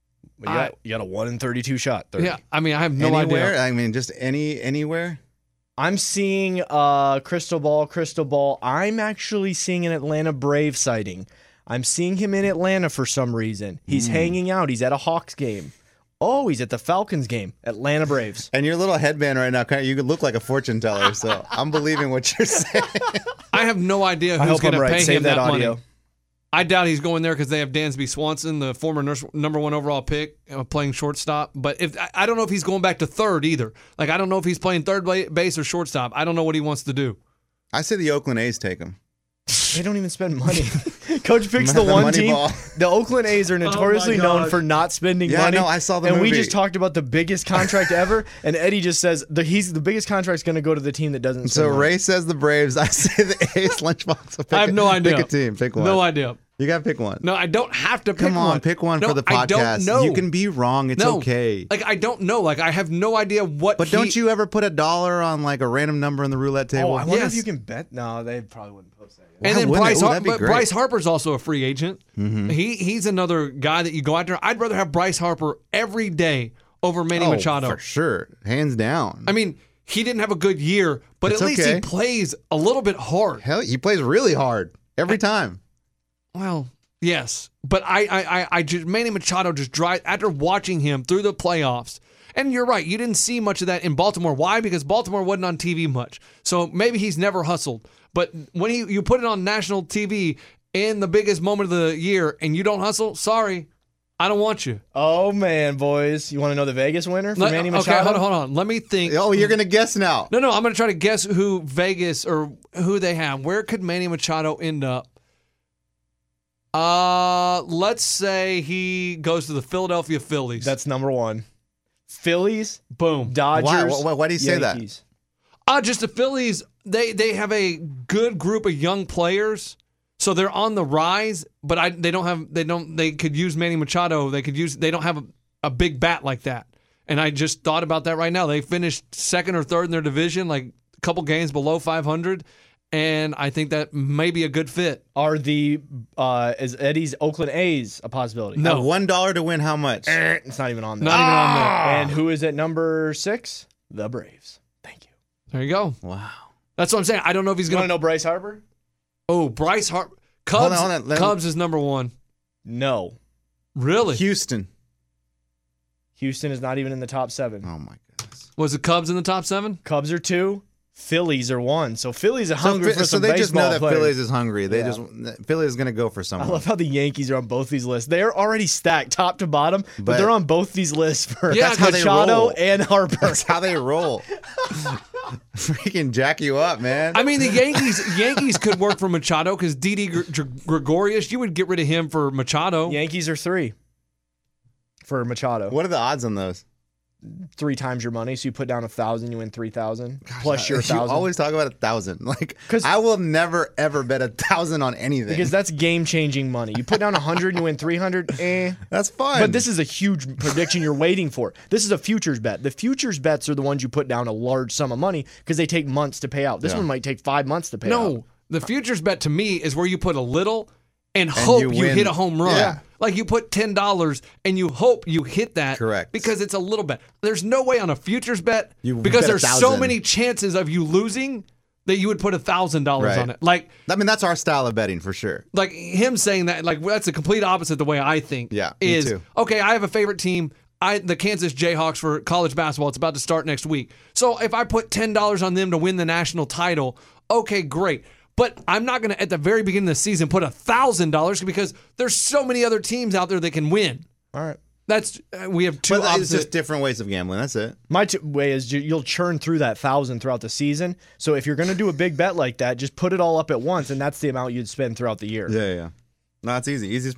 You got a 1 in 32 shot. 30. Yeah, I mean, I have no Anywhere? idea. I mean, just anywhere? I'm seeing crystal ball. I'm actually seeing an Atlanta Brave sighting. I'm seeing him in Atlanta for some reason. He's hanging out. He's at a Hawks game. Oh, he's at the Falcons game. Atlanta Braves. And your little headband right now, you could look like a fortune teller. So I'm believing what you're saying. I have no idea I who's hope going I'm to right. pay Save him that that audio. money. I doubt he's going there because they have Dansby Swanson, the former number 1 overall pick, playing shortstop. But I don't know if he's going back to third either. Like, I don't know if he's playing third base or shortstop. I don't know what he wants to do. I say the Oakland A's take him. They don't even spend money. Coach picks the The one money team. ball. The Oakland A's are notoriously known gosh. for not spending Yeah, money. no, I saw the and we movie. just talked about the biggest contract ever, and Eddie just says the biggest contract's going to go to the team that doesn't. So spend money. Ray says the Braves. I say the A's. Lunchbox. I have no idea. Pick a team. Pick one. No idea. You got to pick one. No, I don't have to pick Come on, one. pick one No, for the I don't podcast. know. You can be wrong. It's No. okay. Like, I don't know. Like, I have no idea what. But don't you ever put $1 on like a random number on the roulette table? Oh, I wonder Yes. if you can bet. No, they probably wouldn't post that. And Why then wouldn't Bryce, it? Ooh, that'd be but great. Bryce Harper's also a free agent. He's another guy that you go after. I'd rather have Bryce Harper every day over Manny Oh, Machado. for sure, hands down. I mean, he didn't have a good year, but It's at least okay. he plays a little bit hard. Hell, he plays really hard every time. Well, yes, but I just Manny Machado just drive after watching him through the playoffs. And you're right, you didn't see much of that in Baltimore. Why? Because Baltimore wasn't on TV much, so maybe he's never hustled. But when you put it on national TV in the biggest moment of the year and you don't hustle, sorry, I don't want you. Oh man, boys, you want to know the Vegas winner for Manny Machado? Okay, hold on. Let me think. Oh, you're gonna guess now. No, I'm going to try to guess who Vegas or who they have. Where could Manny Machado end up? Let's say he goes to the Philadelphia Phillies. That's number one. Phillies, boom. Dodgers. Why do you say that? Yankees. Just the Phillies. They have a good group of young players, so they're on the rise. But they could use Manny Machado. They don't have a big bat like that. And I just thought about that right now. They finished second or third in their division, like a couple games below 500. And I think that may be a good fit. Are is Eddie's Oakland A's a possibility? No. $1 to win how much? It's not even on there. Not even on there. And who is at number 6? The Braves. Thank you. There you go. Wow. That's what I'm saying. I don't know if he's You want going to know Bryce Harper? Oh, Bryce Harper. Cubs. Hold on, let me- Cubs is number 1. No. Really? Houston. Houston is not even in the top 7. Oh my goodness. Was the Cubs in the top 7? Cubs are 2. Phillies are 1. So Phillies are hungry for So some they baseball just know that players. Phillies is hungry. They Yeah. Phillies is gonna go for I someone. love how the Yankees are on both these lists. They are already stacked top to bottom, but But- they're on both these lists for Yeah, that's how they Machado roll. and Harper. That's how they roll. Freaking jack you up, man. I mean, the Yankees could work for Machado because Didi Gregorius, you would get rid of him for Machado. Yankees are 3 for Machado. What are the odds on those? 3 times your money. So you put down 1,000, you win 3,000 plus your You 1,000. always talk about 1,000. Like, 'Cause- I will never ever bet 1,000 on anything. Because that's game changing money. You put down 100, you win 300. That's fun. But this is a huge prediction you're waiting for. This is a futures bet. The futures bets are the ones you put down a large sum of money because they take months to pay out. This Yeah. one might take 5 months to pay out. No, the futures bet to me is where you put a little and hope you you win. hit a home run. Yeah. Like you put $10 and you hope you hit that. Correct. Because it's a little bet. There's no way on a futures bet You because bet there's so 1,000. many chances of you losing that you would put $1,000 Right. on it. Like that's our style of betting for sure. him saying that, like that's the complete opposite the way I think. Yeah, me is too. okay. I have a favorite team. The Kansas Jayhawks for college basketball. It's about to start next week. So if I put $10 on them to win the national title, okay, great. But I'm not going to, at the very beginning of the season, put $1,000 because there's so many other teams out there that can win. All right. That's we have two But it's opposite. just different ways of gambling. That's it. My way is you'll churn through that 1,000 throughout the season. So if you're going to do a big bet like that, just put it all up at once, and that's the amount you'd spend throughout the year. Yeah. No, it's easy. Easy as pie.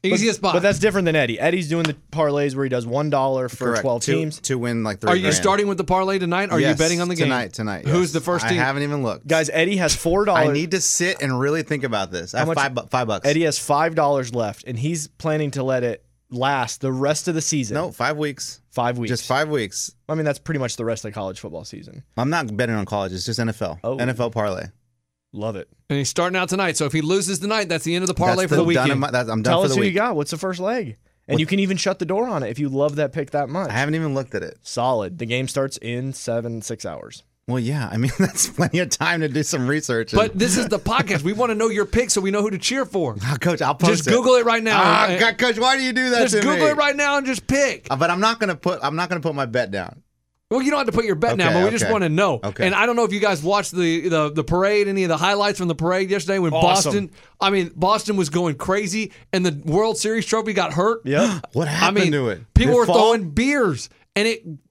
Easiest spot. But that's different than Eddie. Eddie's doing the parlays where he does $1 for Correct. 12 teams. to win like $3 Are you grand. starting with the parlay tonight? Or are you Yes, betting on the game? Tonight. Who's yes. the first team? I haven't even looked. Guys, Eddie has $4. I need to sit and really think about this. I have much- $5. Eddie has $5 left, and he's planning to let it last the rest of the season. No, 5 weeks. 5 weeks. Just 5 weeks. I mean, that's pretty much the rest of the college football season. I'm not betting on college. It's just NFL. Oh. NFL parlay. Love it. And he's starting out tonight. So if he loses tonight, that's the end of the parlay That's for the weekend. I'm done Tell for us the who you week. got. What's the first leg? And you can even shut the door on it if you love that pick that much. I haven't even looked at it. Solid. The game starts in 6 hours. Well, yeah. I mean, that's plenty of time to do some research. But this is the podcast. We want to know your pick so we know who to cheer for. Coach, I'll post Just Google it right now. God, Coach, why do you do that Just to Google me? it right now and just pick. But I'm not gonna put my bet down. Well, you don't have to put your bet now, Okay, but we just okay. want to know. Okay. And I don't know if you guys watched the parade, any of the highlights from the parade yesterday when Awesome. Boston was going crazy and the World Series trophy got hurt. Yep. What happened to it? People Did it were fall? throwing beers and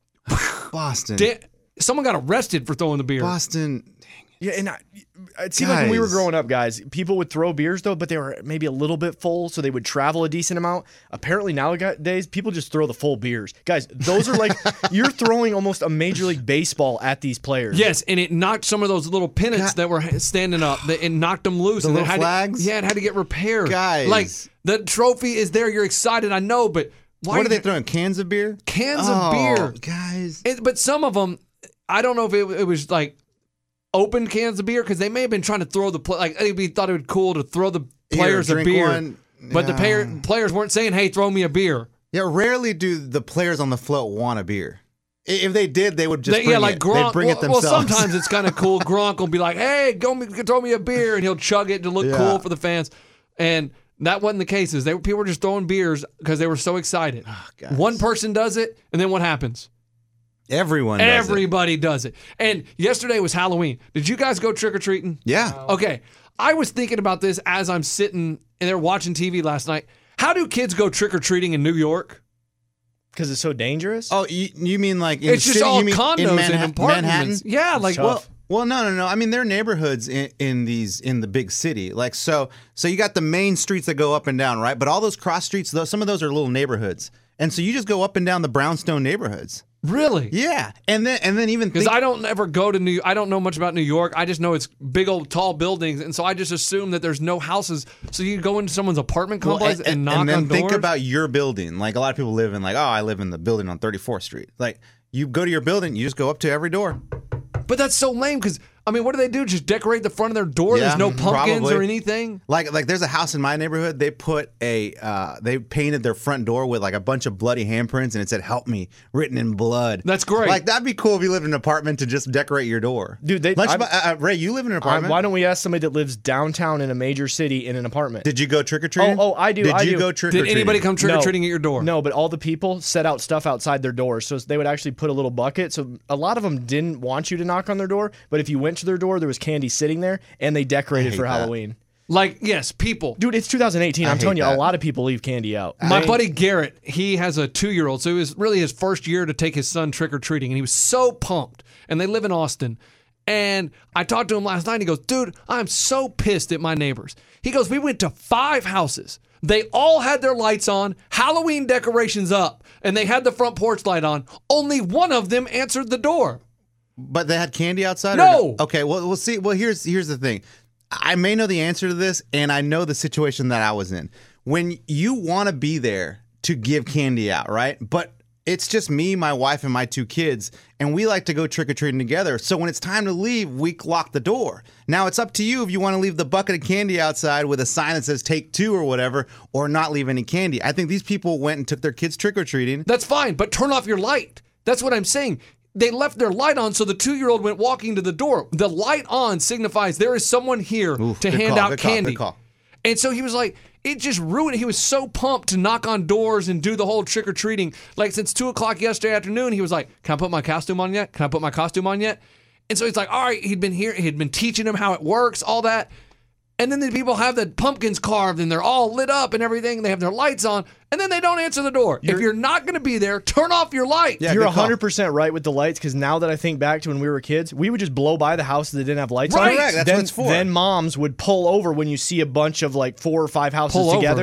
Boston. someone got arrested for throwing the beer. Boston. Yeah, and it seemed like when we were Guys. growing up, guys, people would throw beers though, but they were maybe a little bit full, so they would travel a decent amount. Apparently nowadays, people just throw the full beers. Guys, those are like you're throwing almost a Major League Baseball at these players. Yes, and it knocked some of those little pennants that were standing up. It knocked them loose. The and little it had flags? it had to get repaired. Guys. Like, the trophy is there. You're excited, I know, but why What are they throwing? Cans of beer? Cans of beer. Guys. But some of them, I don't know if it was like open cans of beer because they may have been trying to throw the they thought it would cool to throw the players a drink beer, one. but the Yeah. players weren't saying, "Hey, throw me a beer." Yeah, rarely do the players on the float want a beer. If they did, they would just bring like it. Gronk. They'd bring it well, themselves. sometimes it's kind of cool. Gronk will be like, "Hey, throw me a beer," and he'll chug it to look Yeah. cool for the fans. And that wasn't the case. People were just throwing beers because they were so excited. guys. One person does it, and then what happens? Everyone does it. Everybody does it. And yesterday was Halloween. Did you guys go trick or treating? Yeah. Okay. I was thinking about this as I'm sitting and they're watching TV last night. How do kids go trick or treating in New York? Because it's so dangerous. Oh, you mean like in It's the just city? all You mean condos in and Manhattan? apartments. Yeah, like tough. Well, no. I mean, there are neighborhoods in the big city. Like so you got the main streets that go up and down, right? But all those cross streets, some of those are little neighborhoods, and so you just go up and down the brownstone neighborhoods. really? Yeah, and then even Because think, I don't ever go to I don't know much about New York. I just know it's big old tall buildings, and so I just assume that there's no houses. So you go into someone's apartment well, complex and knock and then on doors. think about your building. Like a lot of people live in I live in the building on 34th Street. Like you go to your building, you just go up to every door. But that's so lame because what do they do? Just decorate the front of their door? Yeah, There's no pumpkins probably. or anything. Like there's a house in my neighborhood. They put they painted their front door with like a bunch of bloody handprints, and it said "Help me" written in blood. That's great. Like that'd be cool if you lived in an apartment to just decorate your door, Dude, Ray, you live in an apartment. Why don't we ask somebody that lives downtown in a major city in an apartment? Did you go trick or treating? Oh, I do, Did I you do. go trick or Did treating? anybody come trick or treating at your door? No, but all the people set out stuff outside their doors. So they would actually put a little bucket. So a lot of them didn't want you to knock on their door. But if you went to their door, there was candy sitting there and they decorated hate for that. Halloween. Like, yes, people. Dude, it's 2018. I'm hate telling you, that. a lot of people leave candy out. My buddy Garrett, he has a 2-year-old, so it was really his first year to take his son trick-or-treating, and he was so pumped. And they live in Austin. And I talked to him last night, and he goes, dude, I'm so pissed at my neighbors. He goes, we went to 5 houses. They all had their lights on, Halloween decorations up, and they had the front porch light on. Only one of them answered the door. But they had candy outside? No. Or okay, well, we'll see. Well, here's the thing. I may know the answer to this, and I know the situation that I was in. When you want to be there to give candy out, right? But it's just me, my wife, and my 2 kids, and we like to go trick-or-treating together. So when it's time to leave, we lock the door. Now, it's up to you if you want to leave the bucket of candy outside with a sign that says take 2 or whatever, or not leave any candy. I think these people went and took their kids trick-or-treating. That's fine, but turn off your light. That's what I'm saying. They left their light on, so the 2-year-old went walking to the door. The light on signifies there is someone here to good hand call, out good call, candy. good call. And so he was like, it just ruined it. He was so pumped to knock on doors and do the whole trick-or-treating. Like, since 2 o'clock yesterday afternoon, he was like, can I put my costume on yet? Can I put my costume on yet? And so he's like, all right, he'd been teaching him how it works, all that. And then the people have the pumpkins carved and they're all lit up and everything. They have their lights on, and then they don't answer the door. If you're not going to be there, turn off your light. Yeah, You're good call. 100% right with the lights because now that I think back to when we were kids, we would just blow by the houses that didn't have lights Right. on. Correct, that's then, what it's for. Then moms would pull over when you see a bunch of like 4 or 5 houses Pull over. together.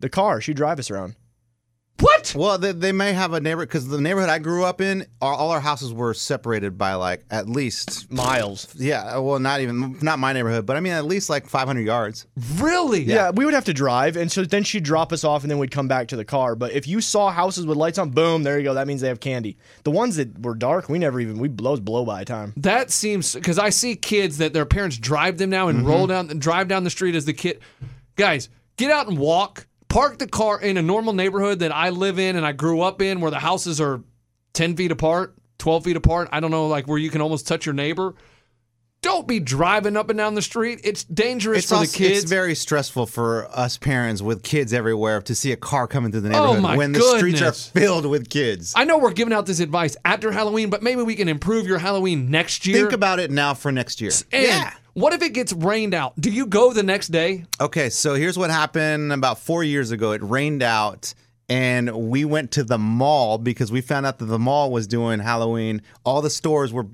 The car. She'd drive us around. What? Well, they may have a neighborhood because the neighborhood I grew up in, all our houses were separated by like at least Miles. yeah. Well, not my neighborhood, but I mean at least like 500 yards. Really? Yeah, we would have to drive, and so then she'd drop us off, and then we'd come back to the car. But if you saw houses with lights on, boom, there you go. That means they have candy. The ones that were dark, we blow by time. That seems, because I see kids that their parents drive them now and drive down the street as the kid. Guys, get out and walk. Park the car in a normal neighborhood that I live in and I grew up in where the houses are 10 feet apart, 12 feet apart. I don't know, like where you can almost touch your neighbor. Don't be driving up and down the street. It's dangerous for the kids. It's very stressful for us parents with kids everywhere to see a car coming through the neighborhood when the streets are filled with kids. I know we're giving out this advice after Halloween, but maybe we can improve your Halloween next year. Think about it now for next year. And what if it gets rained out? Do you go the next day? Okay, so here's what happened about 4 years ago. It rained out, and we went to the mall because we found out that the mall was doing Halloween. All the stores were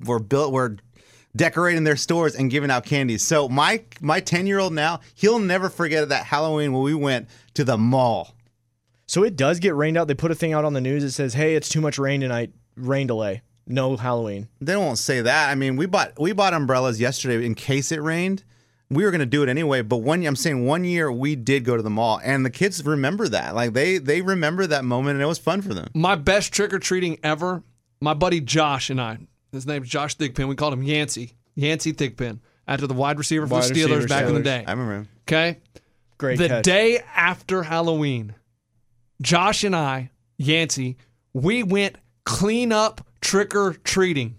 decorating their stores and giving out candy. So my 10-year-old now, he'll never forget that Halloween when we went to the mall. So it does get rained out. They put a thing out on the news that says, "Hey, it's too much rain tonight. Rain delay. No Halloween." They won't say that. I mean, we bought umbrellas yesterday in case it rained. We were going to do it anyway, but I'm saying 1 year we did go to the mall, and the kids remember that. Like they remember that moment, and it was fun for them. My best trick-or-treating ever, my buddy Josh and I, his name's Josh Thigpen. We called him Yancey Thigpen, after the wide receiver for the Steelers back in the day. I remember him. Okay? Great The catch. day after Halloween, Josh and I, Yancey, we went clean up trick-or-treating.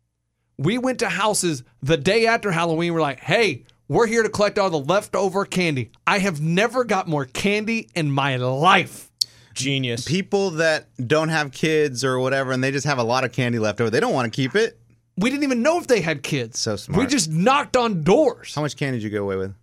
We went to houses the day after Halloween. We're like, hey, we're here to collect all the leftover candy. I have never got more candy in my life. Genius. People that don't have kids or whatever, and they just have a lot of candy left over, they don't want to keep it. We didn't even know if they had kids. So smart. We just knocked on doors. How much candy did you go away with?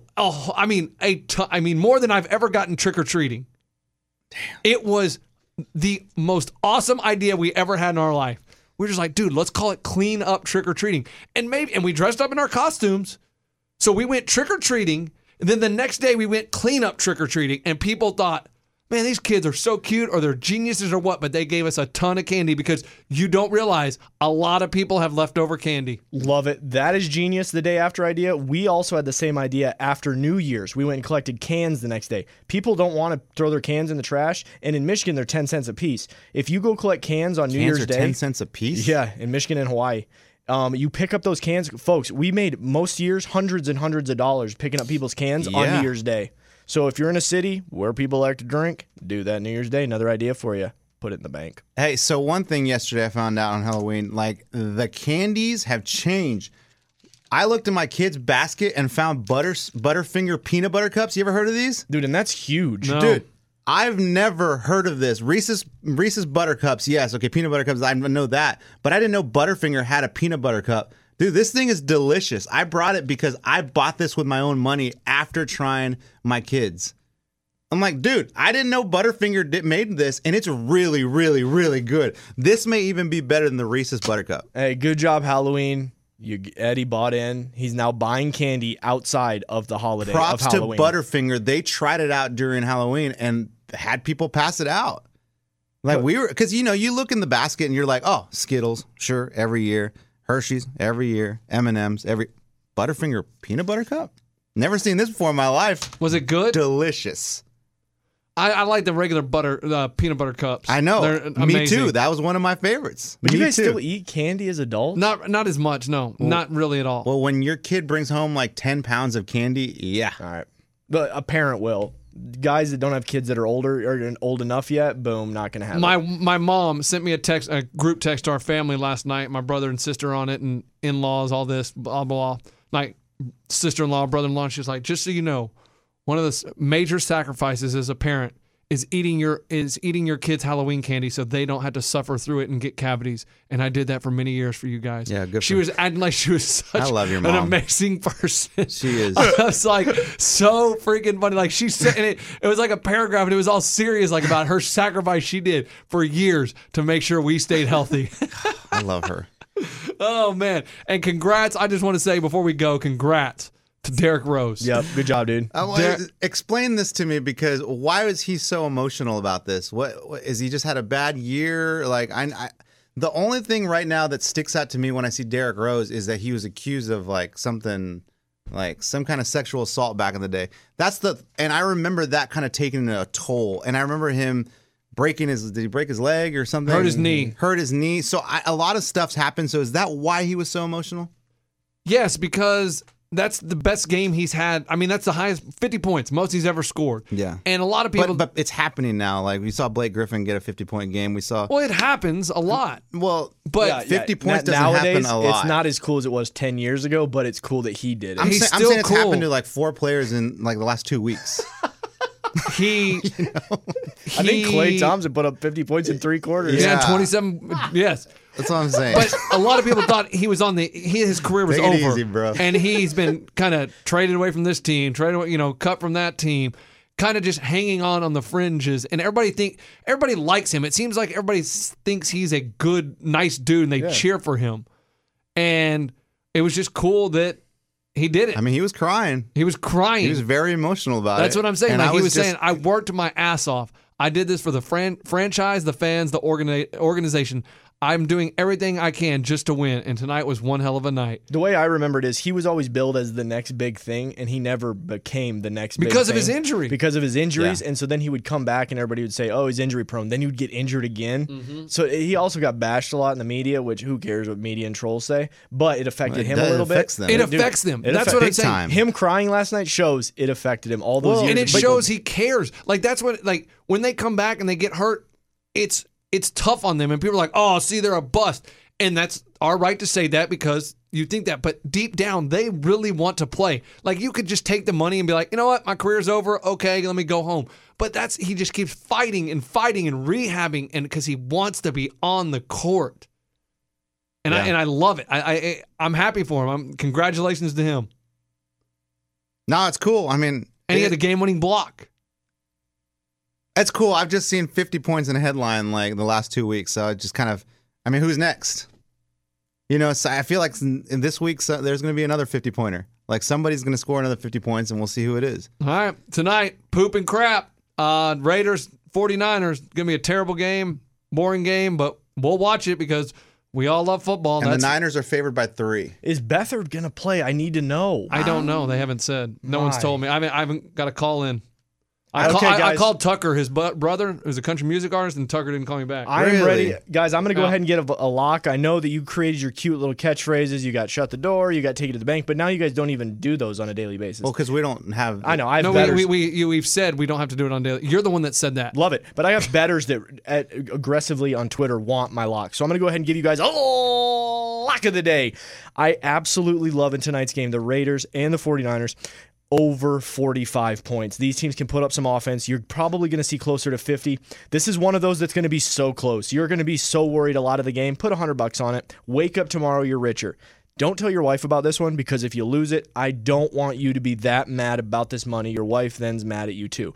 I mean, more than I've ever gotten trick-or-treating. Damn. It was the most awesome idea we ever had in our life. We were just like, dude, let's call it clean up trick-or-treating. And we dressed up in our costumes. So we went trick-or-treating, and then the next day we went clean up trick-or-treating, and people thought, man, these kids are so cute, or they're geniuses or what, but they gave us a ton of candy because you don't realize a lot of people have leftover candy. Love it. That is genius, the day after idea. We also had the same idea after New Year's. We went and collected cans the next day. People don't want to throw their cans in the trash, and in Michigan, they're 10 cents a piece. If you go collect cans on New Year's Day... 10 cents a piece? Yeah, in Michigan and Hawaii. You pick up those cans. Folks, we made most years hundreds and hundreds of dollars picking up people's cans on New Year's Day. So if you're in a city where people like to drink, do that New Year's Day. Another idea for you. Put it in the bank. Hey, so one thing yesterday I found out on Halloween, like the candies have changed. I looked in my kid's basket and found Butterfinger peanut butter cups. You ever heard of these? Dude, and that's huge. No. Dude, I've never heard of this. Reese's Buttercups, yes. Okay, peanut butter cups, I know that. But I didn't know Butterfinger had a peanut butter cup. Dude, this thing is delicious. I brought it because I bought this with my own money after trying my kids. I'm like, dude, I didn't know Butterfinger made this, and it's really, really, really good. This may even be better than the Reese's Buttercup. Hey, good job, Halloween. Eddie bought in. He's now buying candy outside of the holiday Props of to Halloween. Butterfinger. They tried it out during Halloween and had people pass it out. Like because you look in the basket and you're like, oh, Skittles, sure, every year. Hershey's every year, M&M's every Butterfinger peanut butter cup. Never seen this before in my life. Was it good? Delicious. I like the regular peanut butter cups. I know. They're Me amazing. too. That was one of my favorites. But Me you guys too. still eat candy as adults? Not as much, no. Not really at all. Well, when your kid brings home like 10 pounds of candy, yeah. All right. But a parent will. Guys that don't have kids that are older or old enough yet, boom, not going to have it. My mom sent me a group text to our family last night, my brother and sister on it, and in-laws, all this, blah, blah, blah. Like, sister-in-law, brother-in-law, she's like, just so you know, one of the major sacrifices as a parent is eating your kids' Halloween candy so they don't have to suffer through it and get cavities. And I did that for many years for you guys. Yeah, good. She was acting like she was such I love your an mom. amazing person. She is. I was like, so freaking funny. Like she said, and it was like a paragraph, and it was all serious, like about her sacrifice she did for years to make sure we stayed healthy. I love her. Oh man! And congrats! I just want to say before we go, congrats to Derrick Rose. Yep, good job, dude. Explain this to me, because why was he so emotional about this? What is he just had a bad year? Like the only thing right now that sticks out to me when I see Derrick Rose is that he was accused of like something, like some kind of sexual assault back in the day. And I remember that kind of taking a toll. And I remember him did he break his leg or something? Hurt his knee. Hurt his knee. So a lot of stuff's happened. So is that why he was so emotional? Yes, because that's the best game he's had. I mean, that's the highest 50 points, most he's ever scored. Yeah. And a lot of people. But it's happening now. Like we saw Blake Griffin get a 50-point game. We saw. Well, it happens a lot. Well, But 50 points doesn't nowadays, happen a lot. It's not as cool as it was 10 years ago, but it's cool that he did it. I'm He's saying still it's cool. happened to like 4 players in like the last 2 weeks. He. I think Klay Thompson put up 50 points in 3 quarters. Yeah, Yeah. 27. Yes. That's what I'm saying. But a lot of people thought he was on his career was Take it over. easy, bro. And he's been kind of traded away from this team, traded away, cut from that team, kind of just hanging on the fringes. And everybody likes him. It seems like everybody thinks he's a good, nice dude, and they cheer for him. And it was just cool that he did it. I mean, he was crying. He was crying. He was very emotional about it. That's what I'm saying. And Like I he was just- saying, I worked my ass off. I did this for the franchise, the fans, the organization. I'm doing everything I can just to win, and tonight was one hell of a night. The way I remember it is he was always billed as the next big thing, and he never became the next big thing. Because of his injury. Because of his injuries, and so then he would come back and everybody would say, oh, he's injury prone. Then he would get injured again. Mm-hmm. So he also got bashed a lot in the media, which who cares what media and trolls say, but it affected him a little bit. affects them. It Dude, affects them. it That's affects- what I'm big saying. time. Him crying last night shows it affected him all those years. And it But- shows he cares. Like that's what when they come back and they get hurt, it's tough on them, and people are like, oh, see, they're a bust. And that's our right to say that because you think that, but deep down, they really want to play. Like you could just take the money and be like, you know what, my career's over. Okay, let me go home. But he just keeps fighting and rehabbing, and because he wants to be on the court. And I love it. I'm happy for him. Congratulations to him. No, it's cool. I mean, And he had the game-winning block. it's cool. I've just seen 50 points in a headline like the last 2 weeks. So it just kind of, I mean, who's next? So I feel like in this week there's going to be another 50-pointer. Like somebody's going to score another 50 points, and we'll see who it is. All right, tonight, poop and crap. Raiders, 49ers, going to be a terrible game, boring game, but we'll watch it because we all love football. And the Niners are favored by 3. Is Beathard going to play? I need to know. I don't know. They haven't said. No one's My. told me. I haven't got a call in. I guys. called Tucker, his brother, who's a country music artist, and Tucker didn't call me back. I am Really? ready. Guys, I'm going to go ahead and get a lock. I know that you created your cute little catchphrases. You got shut the door, you got take it to the bank, but now you guys don't even do those on a daily basis. Well, because we don't have. I know. I have no, betters. we've said we don't have to do it on daily. You're the one that said that. Love it. But I have betters that aggressively on Twitter want my lock. So I'm going to go ahead and give you guys a lock of the day. I absolutely love in tonight's game the Raiders and the 49ers. Over 45 points. These teams can put up some offense. You're probably going to see closer to 50. This is one of those that's going to be so close. You're going to be so worried a lot of the game. Put $100 on it. Wake up tomorrow, you're richer. Don't tell your wife about this one because if you lose it, I don't want you to be that mad about this money. Your wife then's mad at you too.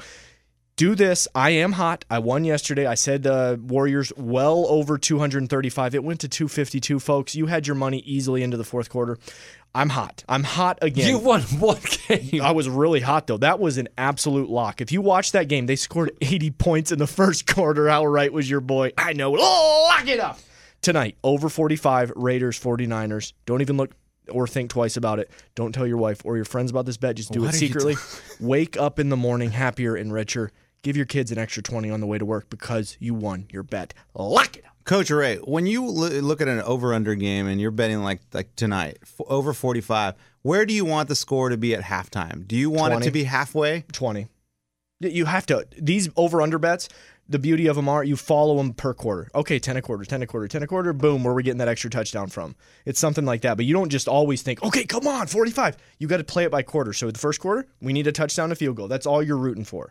Do this. I am hot. I won yesterday. I said Warriors well over 235. It went to 252, folks. You had your money easily into the fourth quarter. I'm hot. I'm hot again. You won one game. I was really hot, though. That was an absolute lock. If you watch that game, they scored 80 points in the first quarter. How right was your boy? I know. Lock it up. Tonight, over 45, Raiders, 49ers. Don't even look or think twice about it. Don't tell your wife or your friends about this bet. Just do it secretly. Wake up in the morning happier and richer. Give your kids an extra 20 on the way to work because you won your bet. Lock it up. Coach Ray, when you look at an over-under game and you're betting like tonight, over 45, where do you want the score to be at halftime? Do you want 20. it to be halfway? 20. You have to. These over-under bets, the beauty of them are you follow them per quarter. Okay, 10 a quarter, 10 a quarter, 10 a quarter, boom, where are we getting that extra touchdown from? It's something like that. But you don't just always think, okay, come on, 45. You got to play it by quarter. So the first quarter, we need a touchdown, a field goal. That's all you're rooting for.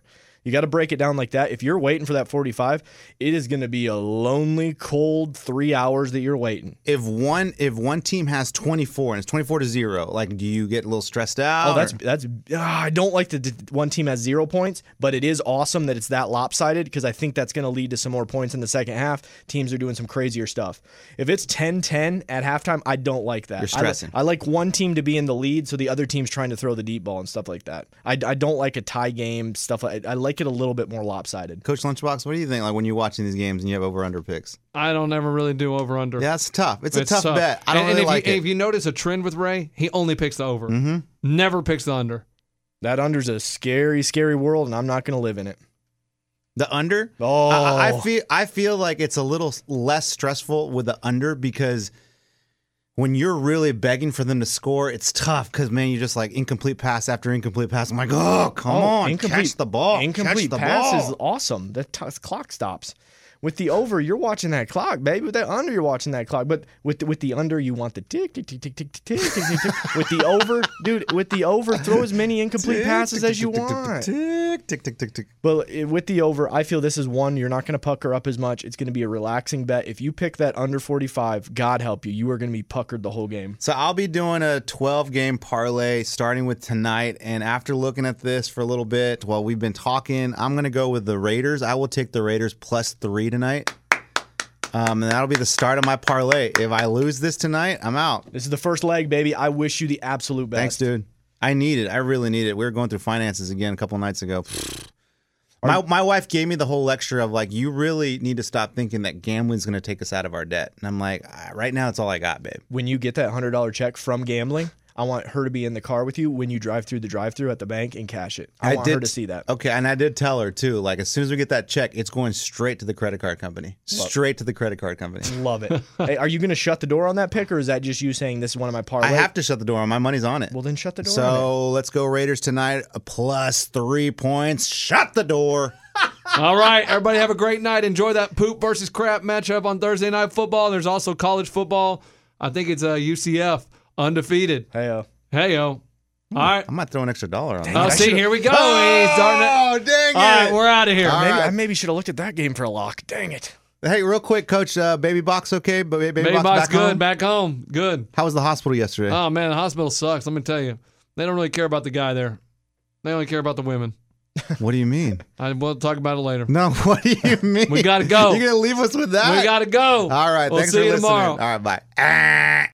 You got to break it down like that. If you're waiting for that 45, it is going to be a lonely, cold 3 hours that you're waiting. If one team has 24 and it's 24-0, like, do you get a little stressed out? I don't like that one team has 0 points, but it is awesome that it's that lopsided because I think that's going to lead to some more points in the second half. Teams are doing some crazier stuff. If it's 10-10 at halftime, I don't like that. You're stressing. I like one team to be in the lead so the other team's trying to throw the deep ball and stuff like that. I don't like a tie game, stuff like I like it a little bit more lopsided. Coach Lunchbox, what do you think? Like when you're watching these games and you have over/under picks? I don't ever really do over/under. Yeah, it's tough. It's a tough bet. I don't and really like it. If you notice a trend with Ray, he only picks the over. Mm-hmm. Never picks the under. That under's a scary, scary world, and I'm not going to live in it. The under? Oh, I feel like it's a little less stressful with the under because when you're really begging for them to score, it's tough because, man, you just like incomplete pass after incomplete pass. I'm like, oh, come on, catch the ball. Incomplete pass is awesome. The clock stops. With the over, you're watching that clock, baby. With the under, you're watching that clock. But with the under, you want the tick, tick, tick, tick, tick, tick, tick, tick, tick. With the over, dude, with the over, throw as many incomplete passes as you want. Tick, tick, tick, tick, tick. But with the over, I feel this is one you're not going to pucker up as much. It's going to be a relaxing bet. If you pick that under 45, God help you, you are going to be puckered the whole game. So I'll be doing a 12-game parlay starting with tonight. And after looking at this for a little bit while we've been talking, I'm going to go with the Raiders. I will take the Raiders +3 tonight. And that'll be the start of my parlay. If I lose this tonight, I'm out. This is the first leg, baby. I wish you the absolute best. Thanks, dude. I need it. I really need it. We were going through finances again a couple nights ago. My wife gave me the whole lecture of like, you really need to stop thinking that gambling's going to take us out of our debt. And I'm like, right now, it's all I got, babe. When you get that $100 check from gambling, I want her to be in the car with you when you drive through the drive-thru at the bank and cash it. I want her to see that. Okay, and I did tell her, too, like, as soon as we get that check, it's going straight to the credit card company. Straight to the credit card company. Love it. Hey, are you going to shut the door on that pick, or is that just you saying this is one of my parlays? I have to shut the door on. My money's on it. Well, then shut the door on So let's go Raiders tonight, +3 points. Shut the door. All right, everybody have a great night. Enjoy that poop versus crap matchup on Thursday Night Football. There's also college football. I think it's UCF, undefeated. Hey, Hey-o. All right. I might throw an extra $1 on that. Oh, see, here we go. Oh, dang it. All right, we're out of here. I maybe should have looked at that game for a lock. Dang it. Hey, real quick, Coach, Baby Box okay? Baby Box back good. home? Back home. Good. How was the hospital yesterday? Oh, man, the hospital sucks. Let me tell you. They don't really care about the guy there. They only care about the women. What do you mean? We'll talk about it later. No, what do you mean? We got to go. You're going to leave us with that? We got to go. All right, We'll thanks see for you listening. tomorrow. All right, bye.